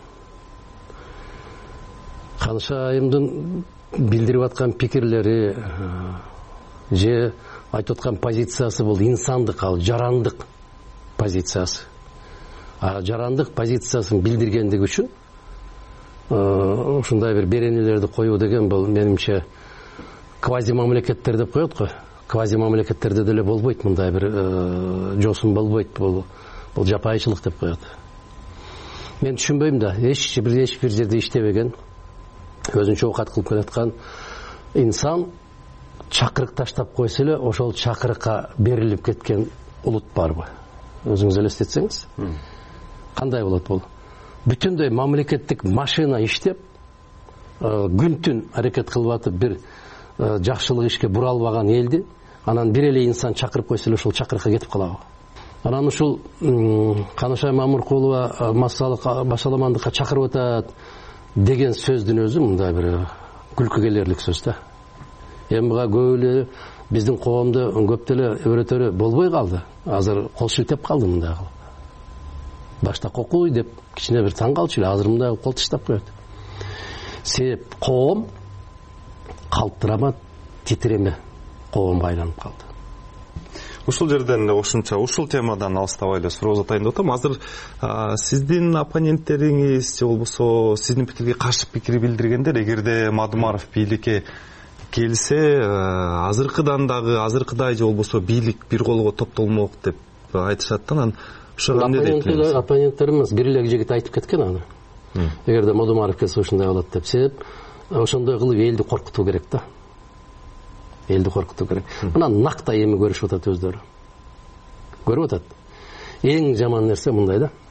Канышай айымдын билдирип аткан пикирлери же айтып аткан позициясы бул инсандык, ал жарандык позициясы. А жарандык позициясын билдиргендиги үчүн ушундай бир беренелерди коюу деген бул менимче квази мамлекеттер деп коет го. Квази мамлекеттерде деле болбойт, мындай бир жосун болбойт. Бул бул жапайычылык деп коет. Мен түшүнбөйм да, эч бир эч бир жерде иштебеген, өзүнчө оокат кылып келаткан инсан чакырык таштап койсо эле ошол чакырыкка берилип кеткен улут барбы? Өзүңүз элестетсеңиз. Кандай болот бул? Бүтүндөй мамлекеттик машина иштеп, күн-түн аракет кылып атып бир жакшылык ишке бура албаган элди, анан бир эле инсан чакырып койсо эле ошол чакырыкка кетип калабы? Анан ушул Канышай Мамыркулова массалык башаламандыкка чакырып атат деген сөздүн өзү мындай бир күлкү келерлик сөз да. Эми буга көп эле биздин коомдо көп деле өрөтөрү болбой калды. Азыр кол шилтеп калды мындай кылып. Башта кокуй деп кичине бир таң калчу эле, азыр мындай кол таштап коет. Себеп коом калтырама, титиреме коомго айланып калды. Ушул жерден ошончо ушул темадан алыстабай эле суроо атайын деп атам. Азыр сиздин оппоненттериңиз же болбосо сиздин пикирге каршы пикир билдиргендер, эгерде Мадымаров бийликке келсе, азыркыдан дагы азыркыдай же болбосо бийлик бир колго топтолмок деп айтышат. Анан ошого эмне дейт? Оппоненттерimiz бир эле жигит айтып кеткен аны. Эгерде Мадымаров келсе ушундай болот деп. Себеп ошондой кылып элди коркутуу керек да. Элди коркутуу керек. Мына накта эми көрүшүп атат өздөрү. Көрүп атат. Эң жаман нерсе мындай да.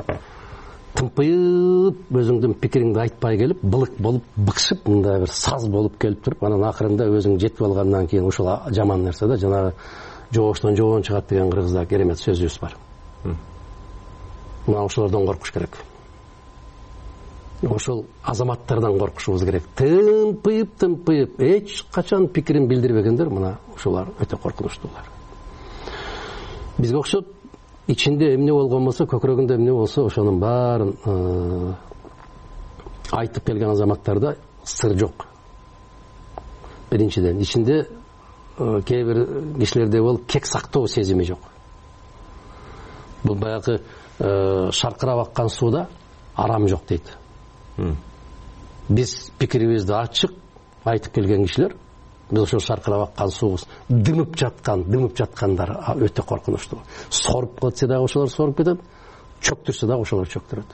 Тымпыйып өзүңдүн пикириңди айтпай келип, былык болуп, быкшып, мындай бир саз болуп келип туруп, анан акырында өзүң жетип алгандан кийин ушул жаман нерсе да, жанагы жобоштон жобон чыгат деген кыргызда керемет сөзүбүз бар. Мына ошолордон коркуш керек. Ошол азаматтардан коркушубуз керек. Тымпыйып, тымпыйып, эч качан пикирин билдирбегендер, мына ушулар өтө коркунучтуулар. Бизге окшоп ичинде эмне болгон болсо, көкүрөгүндө эмне болсо, ошонун баарын айтып келген азаматтарда сыр жок. Биринчиден, ичинде кээ бир кишилерде болуп кек сактоо сезими жок. Бул баягы шаркырап аккан сууда арам жок дейт. Биз пикирибизди ачык айтып келген кишилер, биз ошол шаркырап аккан суубуз дымып жаткан, дымып жаткандар өтө коркунучтуу. Соруп кетсе дагы ошолор соруп кетет, чөктүрсө дагы ошолор чөктүрөт.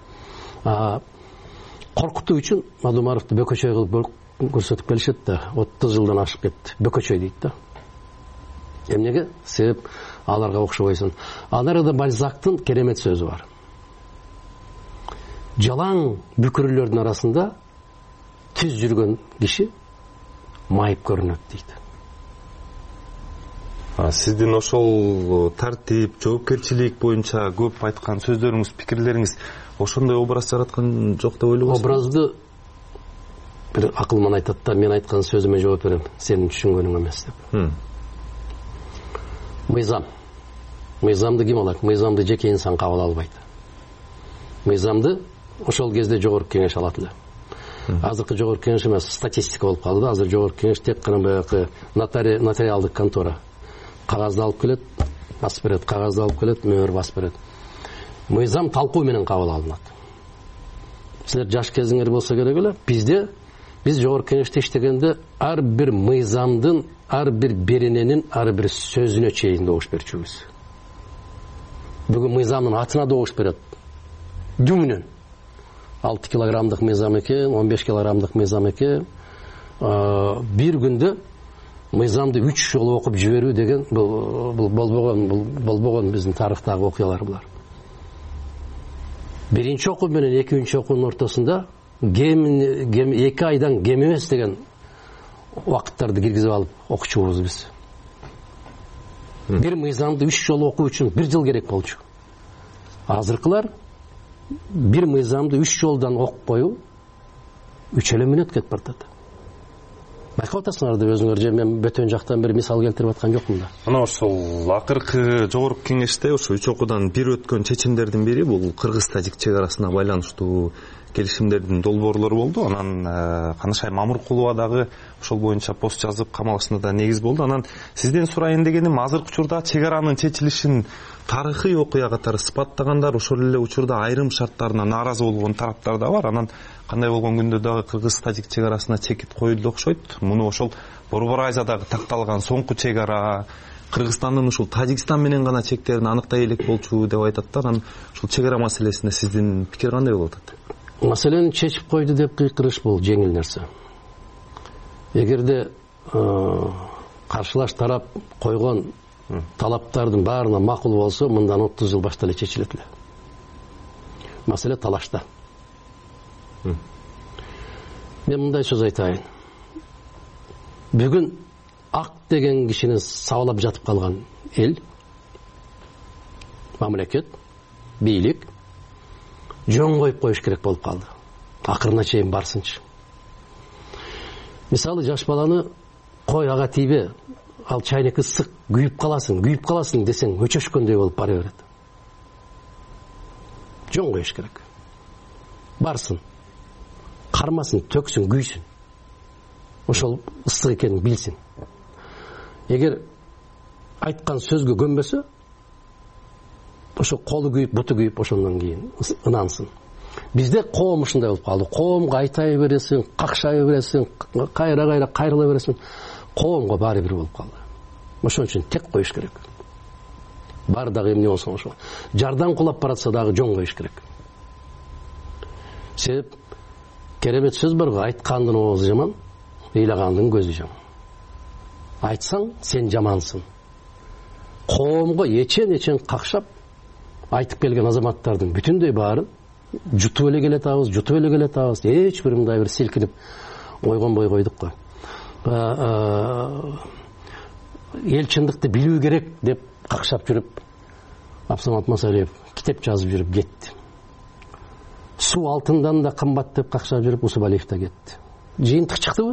Коркутуу үчүн Мадумаровду бөкөчөй кылып көрсөтүп келишет да, отуз жылдан ашып кетти. Бөкөчөй дейт да. Эмнеге? Себеп аларга окшобойсуң. Анан да Бальзактын керемет сөзү бар. Жалаң бүкүрүлөрдүн арасында түз жүргөн киши майып көрүнөт дейт. Сиздин ошол тартип, жоопкерчилик боюнча көп айткан сөздөрүңүз, пикирлериңиз ошондой образ жараткан жок деп ойлойсузбу? Образды бир акылман айтат да, мен айткан сөзүмө жооп берем, сенин түшүнгөнүң эмес деп. Мыйзам. Мыйзамды ким алат? Мыйзамды жеке инсан кабыл албайт. Мыйзамды ошол кезде жогорку кеңеш алат эле. Азыркы жогорку кеңеш эмес, статистика болуп калды да. Азыр жогорку кеңеш тек гана баягы нотариалдык контора. Кагазды алып келет, басып берет, кагазды алып келет, мөөр басып берет. Мыйзам талкуу менен кабыл алынат. Силер жаш кезиңер болсо керек эле. Бизде биз жогорку кеңеште иштегенде ар бир мыйзамдын, ар бир берененин, ар бир сөзүнө чейин добуш берчүбүз. Бүгүн мыйзамдын атына добуш берет. Дүмүнөн. алты килограммдык мыйзам экен, он беш килограммдык мыйзам экен. Бир күндө мыйзамды үч жолу окуп жиберүү деген бул болбогон, бул болбогон биздин тарыхтагы окуялар булар. Биринчи окуу менен экинчи окуунун ортосунда эки айдан кем эмес деген убакыттарды киргизип алып окучубуз биз. Бир мыйзамды үч жолу окуу үчүн бир жыл керек болчу. Азыркылар бир мыйзамды үч жолдан окпою үч эле мүнөт кетип бартат. Байкап атасыңар деп өзүңөр же мен бөтөн жактан бир мисал келтирип аткан жокмун да. Мына ошол акыркы жогорку кеңеште ошо үч окуудан бир өткөн чечимдердин бири бул кыргыз-тажик чек арасына байланыштуу келишимдердин долбоорлору болду. Анан Канышай Мамыркулова дагы ошол боюнча пост жазып камалышына да негиз болду. Анан сизден сурайын дегеним, азыркы учурда чек аранын чечилишин тарыхый окуя катары сыпаттагандар, ошол эле учурда айрым шарттарына нааразы болгон тараптар да бар. Анан кандай болгон күндө дагы кыргыз-тажик чек арасына чекит коюлду окшойт. Муну ошол Борбор Азиядагы такталган соңку чек ара, Кыргызстандын ушул Тажикстан менен гана чектерин аныктай элек болчу деп айтат да. Анан ушул чек ара маселесине сиздин пикир кандай болуп атат? Маселени чечип койду деп кыйкырыш бул жеңил нерсе. Эгерде каршылаш тарап койгон талаптардын баарына макул болсо, мындан отуз жыл башта эле чечилет эле. Маселе талашта. Мен мындай сөз айтайын. Бүгүн ак деген кишини сабалап жатып калган эл, мамлекет, бийлик жөн коюп коюш керек болуп калды. Акырына чейин барсынчы. Мисалы, жаш баланы кой ага тийбе, ал чайнек ысык, күйүп каласың, күйүп каласың десең өчөшкөндөй болуп бара берет. Жөн коюш керек. Барсын, кармасын, төксүн, күйсүн. Ошол ысык экенин билсин. Эгер айткан сөзгө көнбөсө, ошо колу күйүп, буту күйүп, ошондон кийин ынансын. Бизде коом ушундай болуп калды. Коомго айтай бересиң, какшай бересиң, кайра-кайра кайрыла бересиң. Коомго баары бир болуп калды. Ошон үчүн тек коюш керек. Бар дагы эмне болсо ошо. Жардан кулап баратса дагы жөн коюш керек. Себеп керемет сөз бар го, айткандын оозу жаман, ыйлагандын көзү жаман. Айтсаң, сен жамансың. Коомго эчен-эчен какшап айтып келген азаматтардын бүтүндөй баарын жутуп эле келатабыз, жутуп эле келатабыз. Эч бир мындай бир силкинип ойгонбой койдук го. Эл чындыкты билүү керек деп какшап жүрүп, Абсамат Масалиев китеп жазып жүрүп кетти. Суу алтындан да кымбат деп какшап жүрүп, Усубалиев да кетти. Жыйынтык чыктыбы?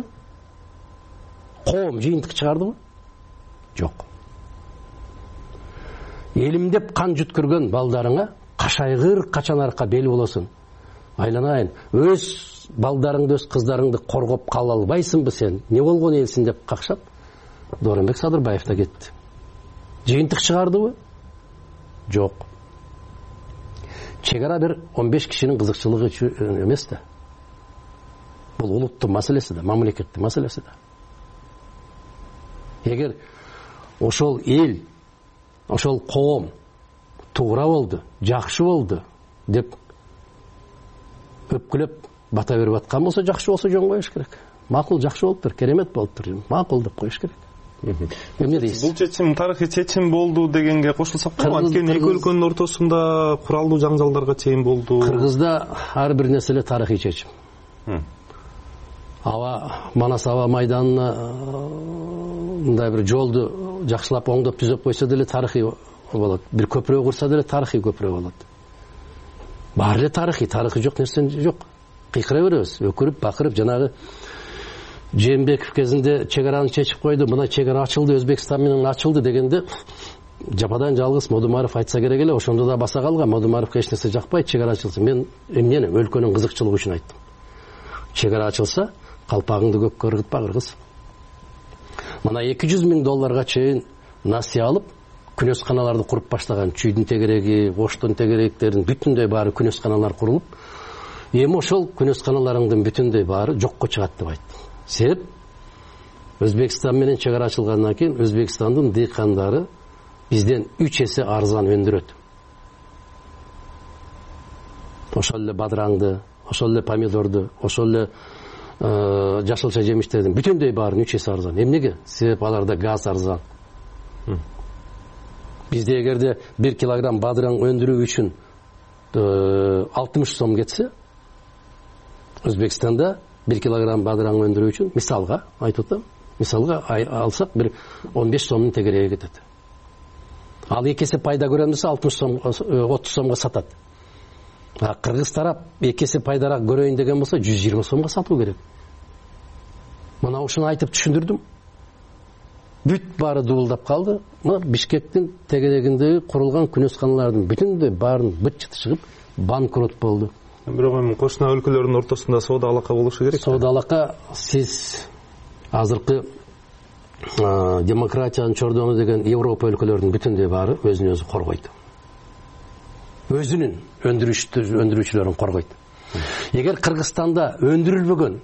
Коом жыйынтык чыгардыбы? Жок. элимдеп кан жүткүргөн балдарыңа кашайгыр качан арка бел болосуң. Айланайын, өз балдарыңды, өз кыздарыңды коргоп кала албайсыңбы сен? Не болгон элсиң деп какшап, Дооронбек Садырбаев да кетти. Жыйынтык чыгардыбы? Жок. Чек ара бир он беш кишинин кызыкчылыгы үчүн эмес да. Бул улуттун маселеси да, мамлекеттин маселеси да. Эгер ошол эл, ошол коом туура болду, жакшы болду деп өпкүлөп бата берип аткан болсо, жакшы болсо жөн коюш керек. Макул, жакшы болуптур, керемет болуптур, макул деп коюш керек. Эмне дейсиз? Бул чечим тарыхый чечим болду дегенге кошулсак болот. Анткени эки өлкөнүн ортосунда куралдуу жаңжалдарга чейин болду. Кыргызда ар бир нерсе тарыхый чечим. Аба Манас аба майданына мындай бир жолду жакшылап оңдоп түзөп койсо деле тарыхый болот. Бир көпүрө курса деле тарыхый көпүрө болот. Баары эле тарыхый, тарыхый жок нерсе жок. Кыйкыра беребиз, өкүрүп, бакырып, жанагы Жээнбеков кезинде чек араны чечип койду, мына чек ара ачылды, Өзбекстан менен ачылды дегенде жападан жалгыз Модумаров айтса керек эле, ошондо да баса калган. Модумаровго эч нерсе жакпайт, чек ара ачылса. Мен эмнени өлкөнүн кызыкчылыгы үчүн айттым. Чек ара ачылса, калпагыңды көккө ыргытпа, кыргыз. Мына эки жүз миң долларга чейин насыя алып, күнөсканаларды куруп баштаган. Чүйдүн тегереги, Оштун тегеректерин бүтүндөй баары күнөсканалар курулуп, эми ошол күнөсканаларыңдын бүтүндөй баары жокко чыгат деп айттым. Себеп Өзбекстан менен чек ара ачылгандан кийин Өзбекстандын дыйкандары бизден үч эсе арзан өндүрөт. Ошол эле бадыраңды, ошол эле помидорду, ошол эле жашылча жемиштердин бүтүндөй баарын үч эсе арзан. Эмнеге? Себеп аларда газ арзан. Бизде эгерде бир килограмм бадыраң өндүрүү үчүн алтымыш сом кетсе, Өзбекстанда бир килограмм бадыраң өндүрүү үчүн, мисалга айтып атам, мисалга алсак бир он беш сомдун тегереги кетет. Ал эки эсе пайда көрөм десе алтымыш сом, отуз сомго сатат. А кыргыз тарап эки эсе пайдарак көрөйүн деген болсо жүз жыйырма сомго сатуу керек. Мына ушуну айтып түшүндүрдүм. Бүт баары дуулдап калды. Мына Бишкектин тегерегиндеги курулган күнөсканалардын бүтүндөй баарын быт-чыты чыгып банкрот болду. Бирок эми кошуна өлкөлөрдүн ортосунда соода алака болушу керек. Соода алака сиз азыркы демократиянын чордону деген Европа өлкөлөрүнүн бүтүндөй баары өзүн өзү коргойт. Өзүнүн өндүрүүчүлөрүн коргойт. Эгер Кыргызстанда өндүрүлбөгөн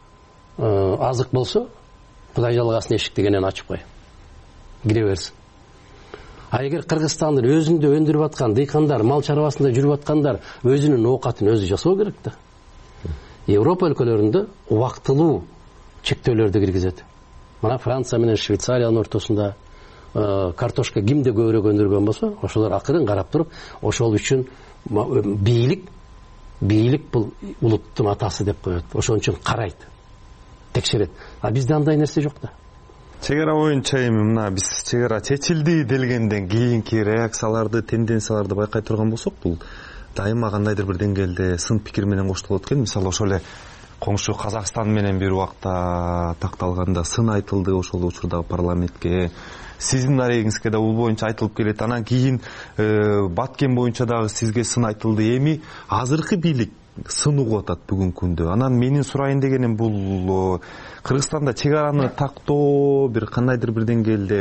азык болсо, Кудай жалгасын эшикти кенен ачып кой. Кире берсин. А эгер Кыргызстандын өзүндө өндүрүп аткан дыйкандар, мал чарбасында жүрүп аткандар өзүнүн оокатын өзү жасоо керек да. Европа өлкөлөрүндө убактылуу чектөөлөрдү киргизет. Мына Франция менен Швейцариянын ортосунда картошка кимде көбүрөөк өндүргөн болсо, ошолор акырын карап туруп, ошол үчүн бийлик, бийлик бул улуттун атасы деп коет. Ошон үчүн карайт, текшерет. А бизде андай нерсе жок да. Чек ара боюнча эми мына биз чек ара чечилди делгенден кийинки реакцияларды, тенденцияларды байкай турган болсок, бул дайыма кандайдыр бир деңгээлде сын пикир менен коштолот экен. Мисалы ошол эле коңшу Казакстан менен бир убакта такталганда сын айтылды ошол учурдагы парламентке. Сиздин арегиңизге да бул боюнча айтылып келет. Анан кийин Баткен боюнча дагы сизге сын айтылды. Эми азыркы бийлик сын угуп атат бүгүнкү күндө. Анан менин сурайын дегеним бул Кыргызстанда чек араны тактоо бир кандайдыр бир деңгээлде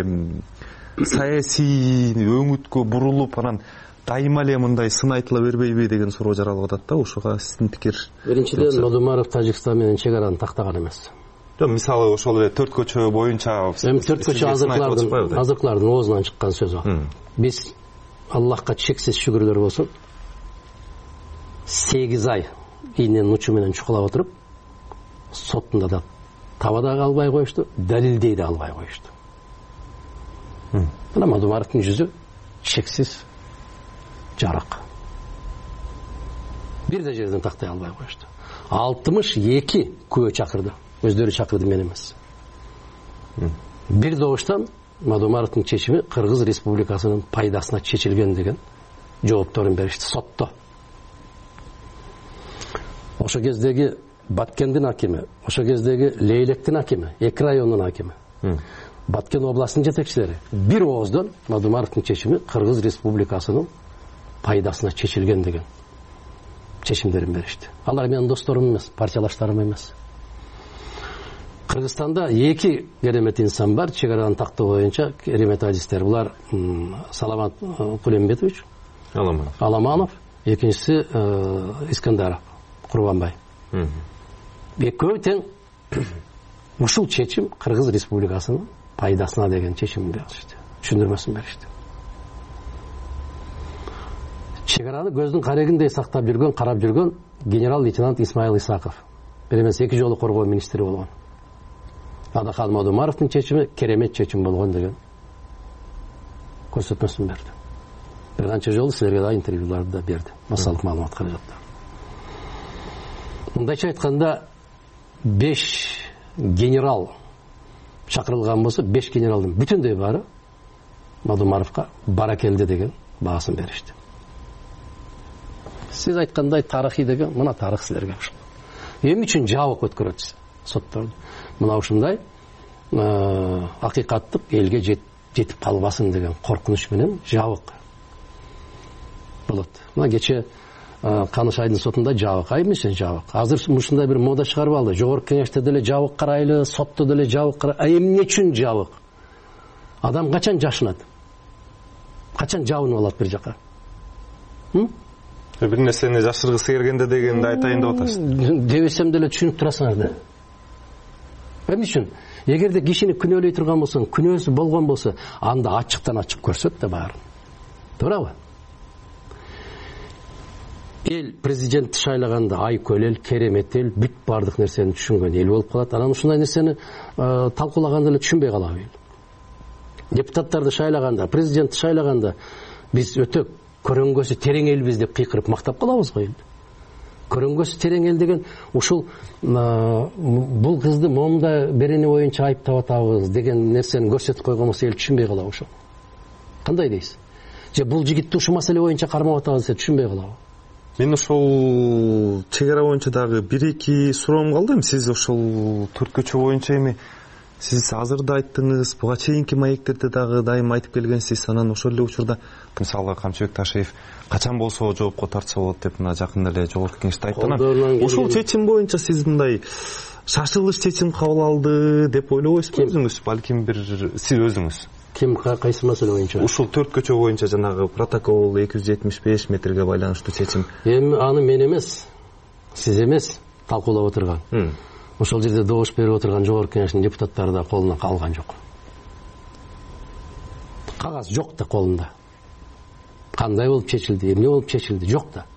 саясий өңүткө бурулуп, анан дайыма эле мындай сын айтыла бербейби деген суроо жаралып атат да. Ошого сиздин пикир? Биринчиден, Модумаров Тажикстан менен чек араны тактаган эмес. Жок, мисалы ошол эле төрт көчө боюнча эми төрт көчө азыркылардын азыркылардын оозунан чыккан сөз о. Биз Аллахка чексиз шүгүрлөр болсун, сегиз ай ийненин учу менен чукулап отуруп, соттунда да таба да албай коюшту, далилдей да албай коюшту. Мына Модумаровдун жүзү чексиз жарык. Бир да жерден тактай албай коюшту. алтымыш эки күбө чакырды. Өздөрү чакырды, мен эмес. Бир добуштан Модумаровдун чечими Кыргыз Республикасынын пайдасына чечилген деген жоопторун беришти сотто. Ошо кездеги Баткендин акими, ошо кездеги Лейлектин акими, эки райондун акими Баткен областынын жетекчилери бир ооздон Мадумаровдун чечими Кыргыз Республикасынын пайдасына чечилген деген чечимдерин беришти. Алар менин досторум эмес, партиялаштарым эмес. Кыргызстанда эки керемет инсан бар, чек араны тактоо боюнча керемет адистер. Булар Саламат Кулембетович Аламанов, Аламанов, экинчиси Искандаров Курбанбай. Экөө тең ушул чечим Кыргыз Республикасынын пайдасына деген чечим беришти. Түшүндүрмөсүн беришти. Чек араны көздүн карегиндей сактап жүргөн, карап жүргөн генерал-лейтенант Исмаил Исаков. Бир эмес эки жолу коргоо министри болгон. Адахан Мадумаровдун чечими керемет чечим болгон деген көрсөтмөсүн берди. Бир канча жолу силерге да интервьюларды да берди. Массалык маалымат каражатта. Мындайча айтканда беш генерал чакырылган болсо, беш генералдын бүтүндөй баары Мадумаровго баракелде деген баасын беришти. Сиз айткандай тарыхый деген мына тарых силерге ушул. Эмне үчүн жабык өткөрөтсүз сотторду? Мына ушундай акыйкаттык элге жетип калбасын деген коркунуч менен жабык болот. Мына кече Канышайдын сотунда жабык, ай эмес жабык. Азыр ушундай бир мода чыгарып алды. Жогорку кеңеште деле жабык карайлы, сотто деле жабык карайлы. А эмне үчүн жабык? Адам качан жашынат? Качан жабынып алат бир жака? Бир нерсени жашыргысы келгенде дегенди айтайын деп атасыз. Дебесем деле түшүнүп турасыңар да. Эмне үчүн? Эгерде кишини күнөөлөй турган болсоң, күнөөсү болгон болсо, анда ачыктан ачык көрсөт да баарын. Туурабы? Эл президентти шайлаганда айкөл эл, керемет эл, бүт бардык нерсени түшүнгөн эл болуп калат. Анан ушундай нерсени талкуулаганда эле түшүнбөй калабы эл. Депутаттарды шайлаганда, президентти шайлаганда биз өтө көрөнгөсү терең элбиз деп кыйкырып мактап калабыз го эл. Көрөнгөсү терең эл деген ушул бул кызды момундай берени боюнча айыптап атабыз деген нерсени көрсөтүп койгон болсо эл түшүнбөй калабы ошо. Кандай дейсиз? Же бул жигитти ушул маселе боюнча кармап атабыз деп түшүнбөй калабы? Мен ошол чек ара боюнча дагы бир-эки суроом калды эми. Сиз ошол төрт көчө боюнча эми сиз азыр да айттыңыз, буга чейинки маектерде дагы дайым айтып келгенсиз. Анан ошол эле учурда мисалы Камчыбек Ташиев качан болсо жоопко тартса болот деп мына жакында эле жогорку кеңеште айтты. Ошол чечим боюнча сиз мындай шашылыш чечим кабыл алды деп ойлобойсузбу өзүңүз? Балким бир сиз өзүңүз. Ким кайсы маселе боюнча? Ушул төрт көчө боюнча жанагы протокол эки жүз жетимиш беш метрге байланыштуу чечим. Эми аны мен эмес, сиз эмес талкуулап отурган. Ошол жерде добуш берип отурган жогорку кеңештин депутаттары да колуна алган жок. Кагаз жок да колунда. Кандай болуп чечилди, эмне болуп чечилди, жок да.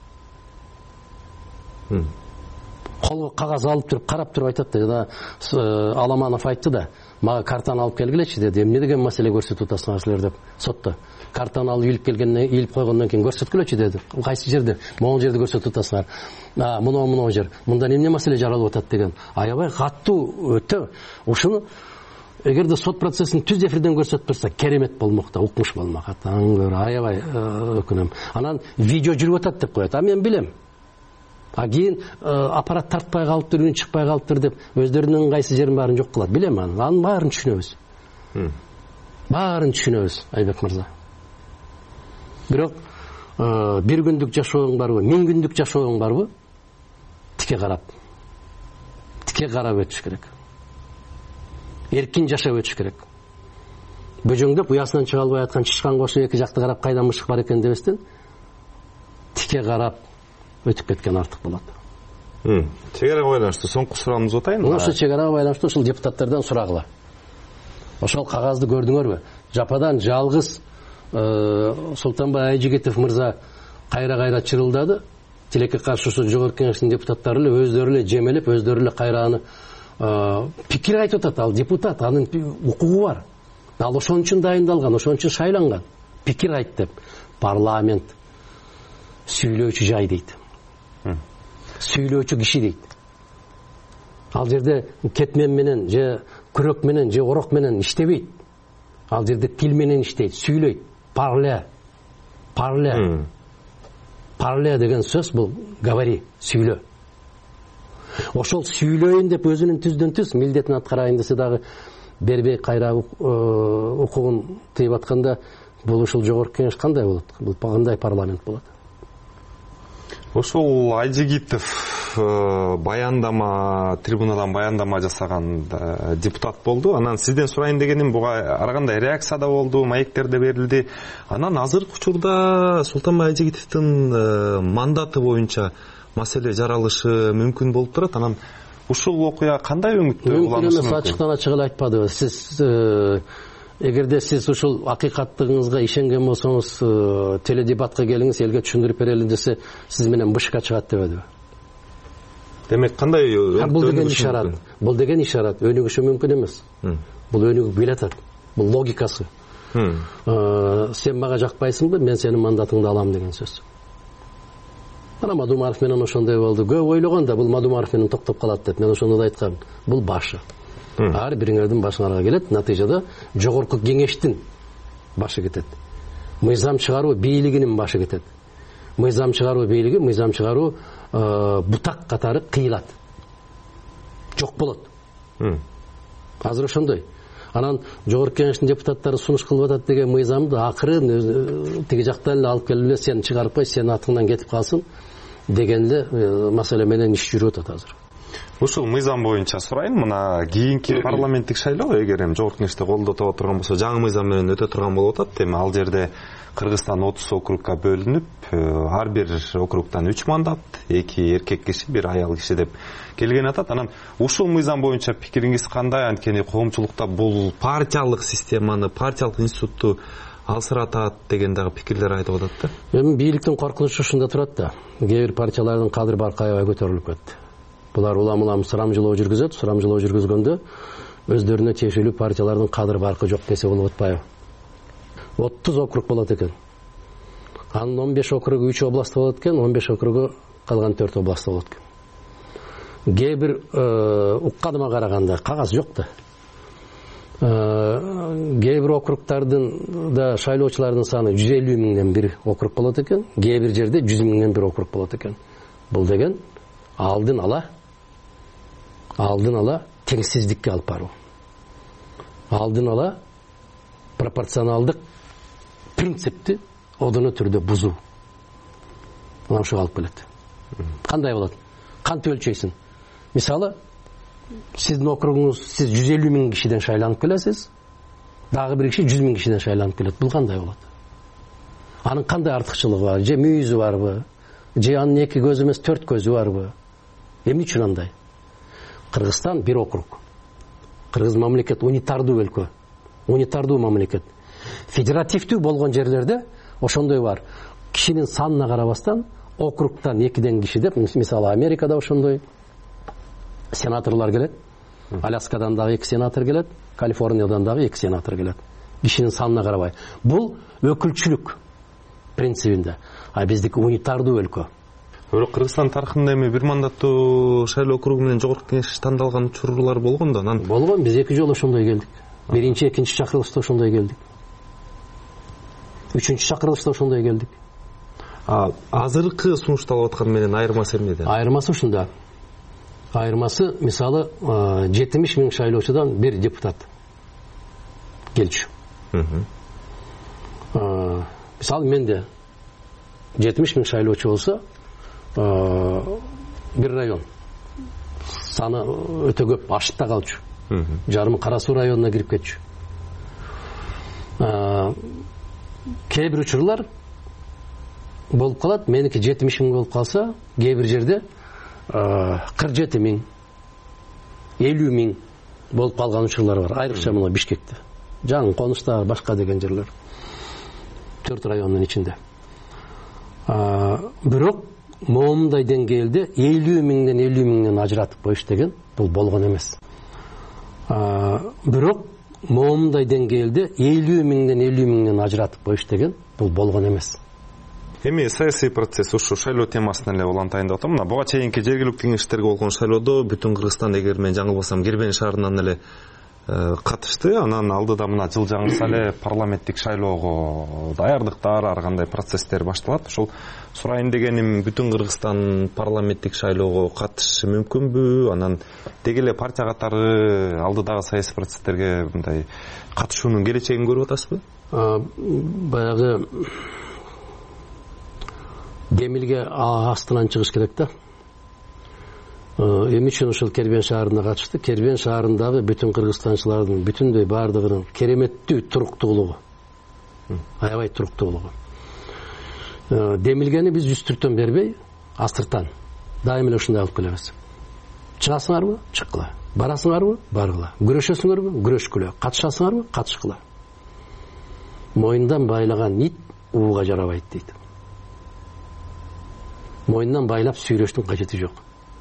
Колго кагаз алып туруп, карап туруп айтат да, жана Аламанов айтты да, мага картаны алып келгилечи деди. Эмне деген маселе көрсөтүп атасыңар силер деп сотто. Картаны алып илип келгенден илип койгондон кийин көрсөткүлөчү деди. Кайсы жерде? Могул жерде көрсөтүп атасыңар. А, муну муну жер. Мындан эмне маселе жаралып атат деген. Аябай каттуу өтө. Ушуну эгерде сот процессин түз эфирден көрсөтүп турса, керемет болмок да, укмуш болмок. Атаң аябай өкүнөм. Анан видео жүрүп атат деп коет. А мен билем. А кийин аппарат тартпай калыптыр, үн чыкпай калыптыр деп өздөрүнүн кайсы жерин баарын жок кылат. Билем аны. Анын баарын түшүнөбүз. Баарын түшүнөбүз, Айбек мырза. Бирок бир күндүк жашооң барбы, миң күндүк жашооң барбы? Тике карап. Тике карап өтүш керек. Эркин жашап өтүш керек. Бөжөңдөп уясынан чыга албай аткан чычкан кошу эки жакты карап кайда мышык бар экен дебестен тике карап өтүп кеткен артык болот. Чек арага байланыштуу соңку суроомузду атайын. Ошо чек арага байланыштуу ушул депутаттардан сурагыла. Ошол кагазды көрдүңөрбү? Жападан жалгыз Султанбай Айжигитов мырза кайра-кайра чырылдады. Тилекке каршы ушул жогорку кеңештин депутаттары эле өздөрү эле жемелеп, өздөрү эле кайраны пикир айтып атат. Ал депутат, анын укугу бар. Ал ошон үчүн дайындалган, ошон үчүн шайланган. Пикир айт деп. Парламент сүйлөөчү жай дейт. Сүйлөөчү киши дейт. Ал жерде кетмен менен же күрөк менен же орок менен иштебейт. Ал жерде тил менен иштейт, сүйлөйт. Парле. Парле. Парле деген сөз бул говори, сүйлө. Ошол сүйлөйүн деп өзүнүн түздөн түз милдетин аткарайын десе дагы бербей кайра укугун тийип атканда бул ушул жогорку кеңеш кандай болот? Бул кандай парламент болот? Ошол Айжигитов баяндама, трибунадан баяндама жасаган депутат болду. Анан сизден сурайын дегеним, буга ар кандай реакция да болду, маектер да берилди. Анан азыркы учурда Султанбай Айжигитовдун мандаты боюнча маселе жаралышы мүмкүн болуп турат. Анан ушул окуя кандай өңүттө уланышы мүмкүн? Ачыктан ачык эле айтпадыбы. Сиз эгерде сиз ушул акыйкаттыгыңызга ишенген болсоңуз, теледебатка келиңиз, элге түшүндүрүп берели десе, сиз менен бышка чыгат дебедиби? Демек кандай бул деген ишарат? Бул деген ишарат өнүгүшү мүмкүн эмес. Бул өнүгүп келатат. Бул логикасы. Сен мага жакпайсыңбы, мен сенин мандатыңды алам деген сөз. Ана Мадумаров менен ошондой болду. Көп ойлогон да бул Мадумаров менен токтоп калат деп. Мен ошондо да айткам. Бул башы. Ар бириңердин башыңарга келет. Натыйжада жогорку кеңештин башы кетет. Мыйзам чыгаруу бийлигинин башы кетет. Мыйзам чыгаруу бийлиги, мыйзам чыгаруу бутак катары кыйылат. Жок болот. Азыр ошондой. Анан жогорку кеңештин депутаттары сунуш кылып атат деген мыйзамды акыры тиги жактан эле алып келип эле сени чыгарып кой, сенин атыңдан кетип калсын деген эле маселе менен иш жүрүп атат азыр. Ушул мыйзам боюнча сурайын, мына кийинки парламенттик шайлоо эгер эми жогорку кеңеште колдото турган болсо, жаңы мыйзам менен өтө турган болуп атат. Эми ал жерде Кыргызстан отуз округка бөлүнүп, ар бир округтан үч мандат, эки эркек киши, бир аял киши деп келген атат. Анан ушул мыйзам боюнча пикириңиз кандай? Анткени коомчулукта бул партиялык системаны, партиялык институтту алсыратат деген дагы пикирлер айтып атат да. Эми бийликтин коркунучу ушунда турат да. Кээ бир партиялардын кадыр баркы аябай көтөрүлүп кетти. Булар улам-улам сурамжылоо жүргүзөт, сурамжылоо жүргүзгөндө өздөрүнө тиешелүү партиялардын кадыр баркы жок десе болуп атпайбы? отуз округ болот экен. Анын он беш округу үч област болот экен, он беш округу калган төрт област болот экен. Кээ бир укканыма караганда кагаз жок да. Кээ бир округдардын да шайлоочулардын саны жүз элүү миңден бир округ болот экен, кээ бир жерде жүз миңден бир округ болот экен. Бул деген алдын ала алдын ала теңсиздикке алып баруу. Алдын ала пропорционалдык принципти одоно түрдө бузуу. Мына ошого алып келет. Кандай болот? Кантип өлчөйсүң? Мисалы, сиздин округуңуз, сиз жүз элүү миң кишиден шайланып келесиз, дагы бир киши жүз миң кишиден шайланып келет. Бул кандай болот? Анын кандай артыкчылыгы бар? Же мүйүзү барбы? Же анын эки көзү эмес төрт көзү барбы? Эмне үчүн андай? Кыргызстан бир округ. Кыргыз мамлекет унитардуу өлкө. Унитардуу мамлекет. Федеративдүү болгон жерлерде ошондой бар. Кишинин санына карабастан округтан экиден киши деп, мисалы Америкада ошондой сенаторлор келет. Аляскадан дагы эки сенатор келет, Калифорниядан дагы эки сенатор келет. Кишинин санына карабай. Бул өкүлчүлүк принцибинде. А биздики унитардуу өлкө. Бирок Кыргызстан тарыхында эми бир мандаттуу шайлоо округу менен жогорку кеңеш тандалган учурлар болгон да. Анан болгон, биз эки жолу ошондой келдик. Биринчи, экинчи чакырылышта ошондой келдик. Үчүнчү чакырылышта ошондой келдик. А азыркы сунушталып аткан менен айырмасы эмнеде? Айырмасы ушунда. Айырмасы, мисалы, жетимиш миң шайлоочудан бир депутат келчү. Мисалы, менде жетимиш миң шайлоочу болсо, бир район саны өтө көп ашып да калчу. Жарымы Кара Суу районуна кирип кетчү. Кээ бир учурлар болуп калат, меники жетимиш миң болуп калса, кээ бир жерде кырк жети миң, элүү миң болуп калган учурлар бар. Айрыкча мына Бишкекте. Жаңы Конушта, башка деген жерлер. төрт райондун ичинде. Бирок моундай деңгээлде элүү миңден элүү миңден ажыратып коюш деген бул болгон эмес. Бирок моундай деңгээлде элүү миңден элүү миңден ажыратып коюш деген бул болгон эмес. Эми саясий процесс ушу шайлоо темасына эле улантайын деп атам. Мына буга чейинки жергиликтүү кеңештерге болгон шайлоодо бүтүн Кыргызстан, эгер мен жаңылбасам, Кирбен шаарынан эле катышты. Анан алдыда мына жылжаңырса эле парламенттик шайлоого даярдыктар, ар кандай процесстер башталат. Ошол сурайын дегеним, бүтүн Кыргызстан парламенттик шайлоого катышышы мүмкүнбү? Анан деги эле партия катары алдыдагы саясий процесстерге мындай катышуунун келечегин көрүп атасызбы? Баягы Демилге астынан чыгыш керек да. Эми үчүн ошол Кербен шаарына катышты. Кербен шаарындагы бүтүн кыргызстанчылардын бүтүндөй баардыгынын кереметтүү туруктуулугу, аябай туруктуулугу. Демилгени биз үстүртөн бербей, астыртан дайым эле ушундай алып келебиз. Чыгасыңарбы? Чыккыла. Барасыңарбы? Баргыла. Күрөшөсүңөрбү? Күрөшкүлө. Катышасыңарбы? Катышкыла. Мойнундан байлаган ит ууга жарабайт дейт. Мойнунан байлап сүйрөштүн кажети жок.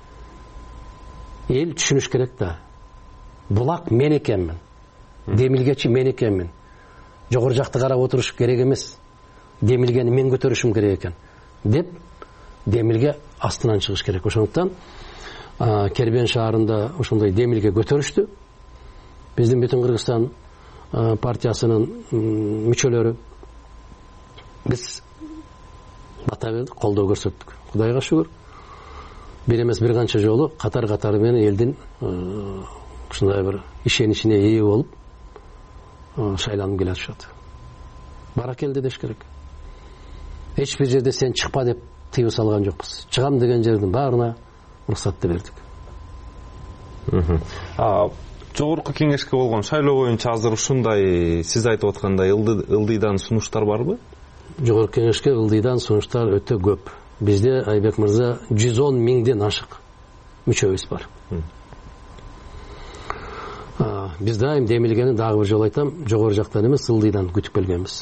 Эл түшүнүш керек да. Булак мен экенмин. Демилгечи мен экенмин. Жогору жакты карап отуруш керек эмес. Демилгени мен көтөрүшүм керек экен деп Демилге астынан чыгыш керек. Ошондуктан Кербен шаарында ошондой Демилге көтөрүштү. Биздин бүтүн Кыргызстан партиясынын мүчөлөрү биз бата бердик, колдоо көрсөттүк. Кудайга шүгүр. Бир эмес бир канча жолу катар-катары менен элдин ушундай бир ишеничине ээ болуп шайланып келе атышат. Баракелде деш керек. Эч бир жерде сен чыкпа деп тыюу салган жокпуз. Чыгам деген жердин баарына уруксатты бердик. Жогорку кеңешке болгон шайлоо боюнча азыр ушундай сиз айтып аткандай ылдыйдан сунуштар барбы? Жогорку кеңешке ылдыйдан сунуштар өтө көп. Бизде Айбек мырза жүз он миңден ашык мүчөбүз бар. Биз дайым Демилгени дагы бир жолу айтам, жогору жактан эмес, ылдыйдан күтүп келгенбиз.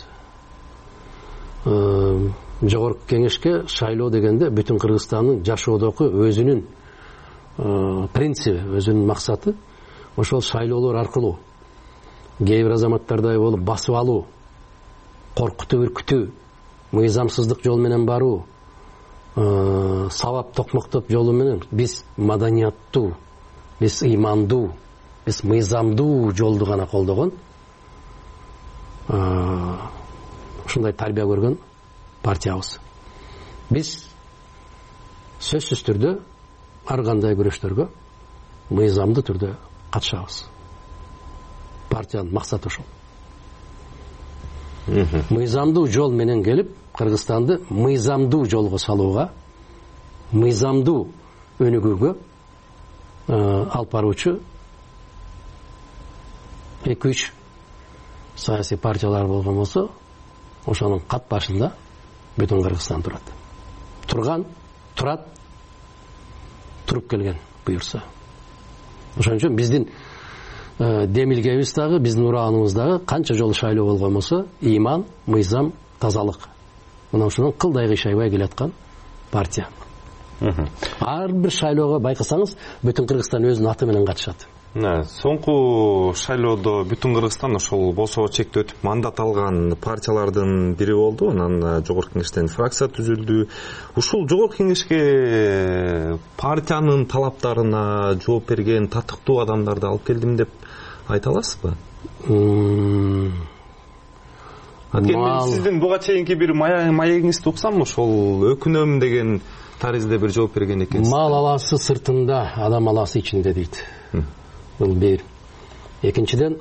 Жогорку кеңешке шайлоо дегенде бүтүн Кыргызстандын жашоодогу өзүнүн принциби, өзүнүн максаты ошол шайлоолор аркылуу кээ бир азаматтардай болуп басып алуу, коркутуу, үркүтүү, мыйзамсыздык жол менен баруу, сабап токмоктоп жолу менен биз маданияттуу, биз ыймандуу, биз мыйзамдуу жолду гана колдогон, ушундай тарбия көргөн партиябыз. Биз сөзсүз түрдө ар кандай күрөштөргө мыйзамдуу түрдө катышабыз. Партиянын максаты ошол. Мыйзамдуу жол менен келип, Кыргызстанды мыйзамдуу жолго салууга, мыйзамдуу өнүгүүгө алып баруучу эки үч саясий партиялар болгон болсо, ошонун кат башында бүтүн Кыргызстан турат. Турган, турат, туруп келген буюрса. Ошон үчүн биздин Демилгебиз дагы, биздин урааныбыз дагы канча жолу шайлоо болгон болсо, ыйман, мыйзам, тазалык. Мына ушунун кылдай кыйшайбай келаткан партия. Ар бир шайлоого байкасаңыз, бүтүн Кыргызстан өзүнүн аты менен катышат. Соңку шайлоодо бүтүн Кыргызстан ошол босоо чекти өтүп мандат алган партиялардын бири болду. Анан жогорку кеңештен фракция түзүлдү. Ушул жогорку кеңешке партиянын талаптарына жооп берген татыктуу адамдарды алып келдим деп айта аласызбы? Сиздин буга чейинки бир маегиңизди уксам, ошол өкүнөм деген таризде бир жооп берген экенсиз. Мал аласы сыртында, адам аласы ичинде дейт. Бул бир. Экинчиден,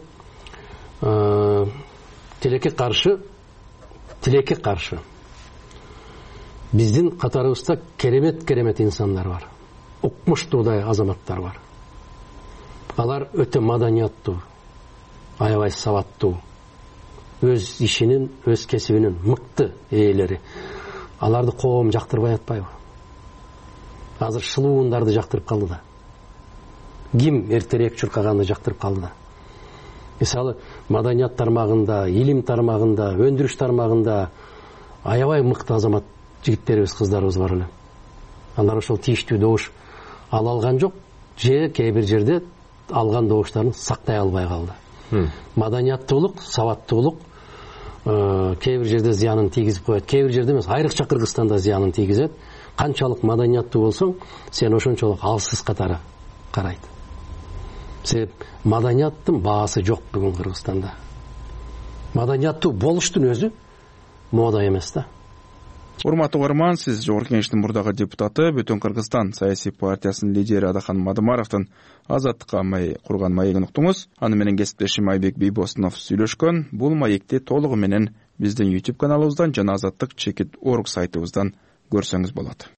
тилекке каршы, тилекке каршы. Биздин катарыбызда керемет-керемет инсандар бар. Укмуштуудай азаматтар бар. Алар өтө маданияттуу, аябай сабаттуу, өз ишинин, өз кесибинин мыкты ээлери. Аларды коом жактырбай атпайбы? Азыр шылуундарды жактырып калды да. Ким эртерээк чуркаганды жактырып калды да. Мисалы, маданият тармагында, илим тармагында, өндүрүш тармагында аябай мыкты азамат жигиттерибиз, кыздарыбыз бар эле. Алар ошол тийиштүү добуш ала алган жок, же кээ бир жерде алган добуштарын сактай албай калды. Маданияттуулук, сабаттуулук кээ бир жерде зыянын тийгизип коет, кээ бир жерде эмес, айрыкча Кыргызстанда зыянын тийгизет. Канчалык маданияттуу болсоң, сен ошончолук алсыз катары карайт. себеп маданияттын баасы жок бүгүн Кыргызстанда. Маданияттуу болуштун өзү мода эмес да. Урматтуу угарман, сиз Жогорку Кеңештин мурдагы депутаты, Бүтүн Кыргызстан саясий партиясынын лидери Адахан Мадымаровдун Азаттыкка курган маегин уктуңуз. Аны менен кесиптешим Айбек Бийбосунов сүйлөшкөн. Бул маекти толугу менен биздин YouTube каналыбыздан жана Азаттык чекит орг сайтыбыздан көрсөңүз болот.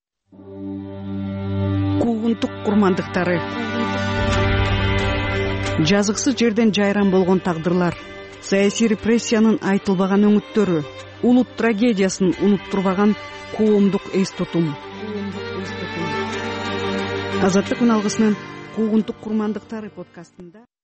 Куугунтук курмандыктары, жазыксыз жерден жайран болгон тагдырлар, саясий репрессиянын айтылбаган өңүттөрү, улут трагедиясын унуттурбаган коомдук эс тутум. Азаттык үн алгысынын Куугунтук курмандыктары подкастында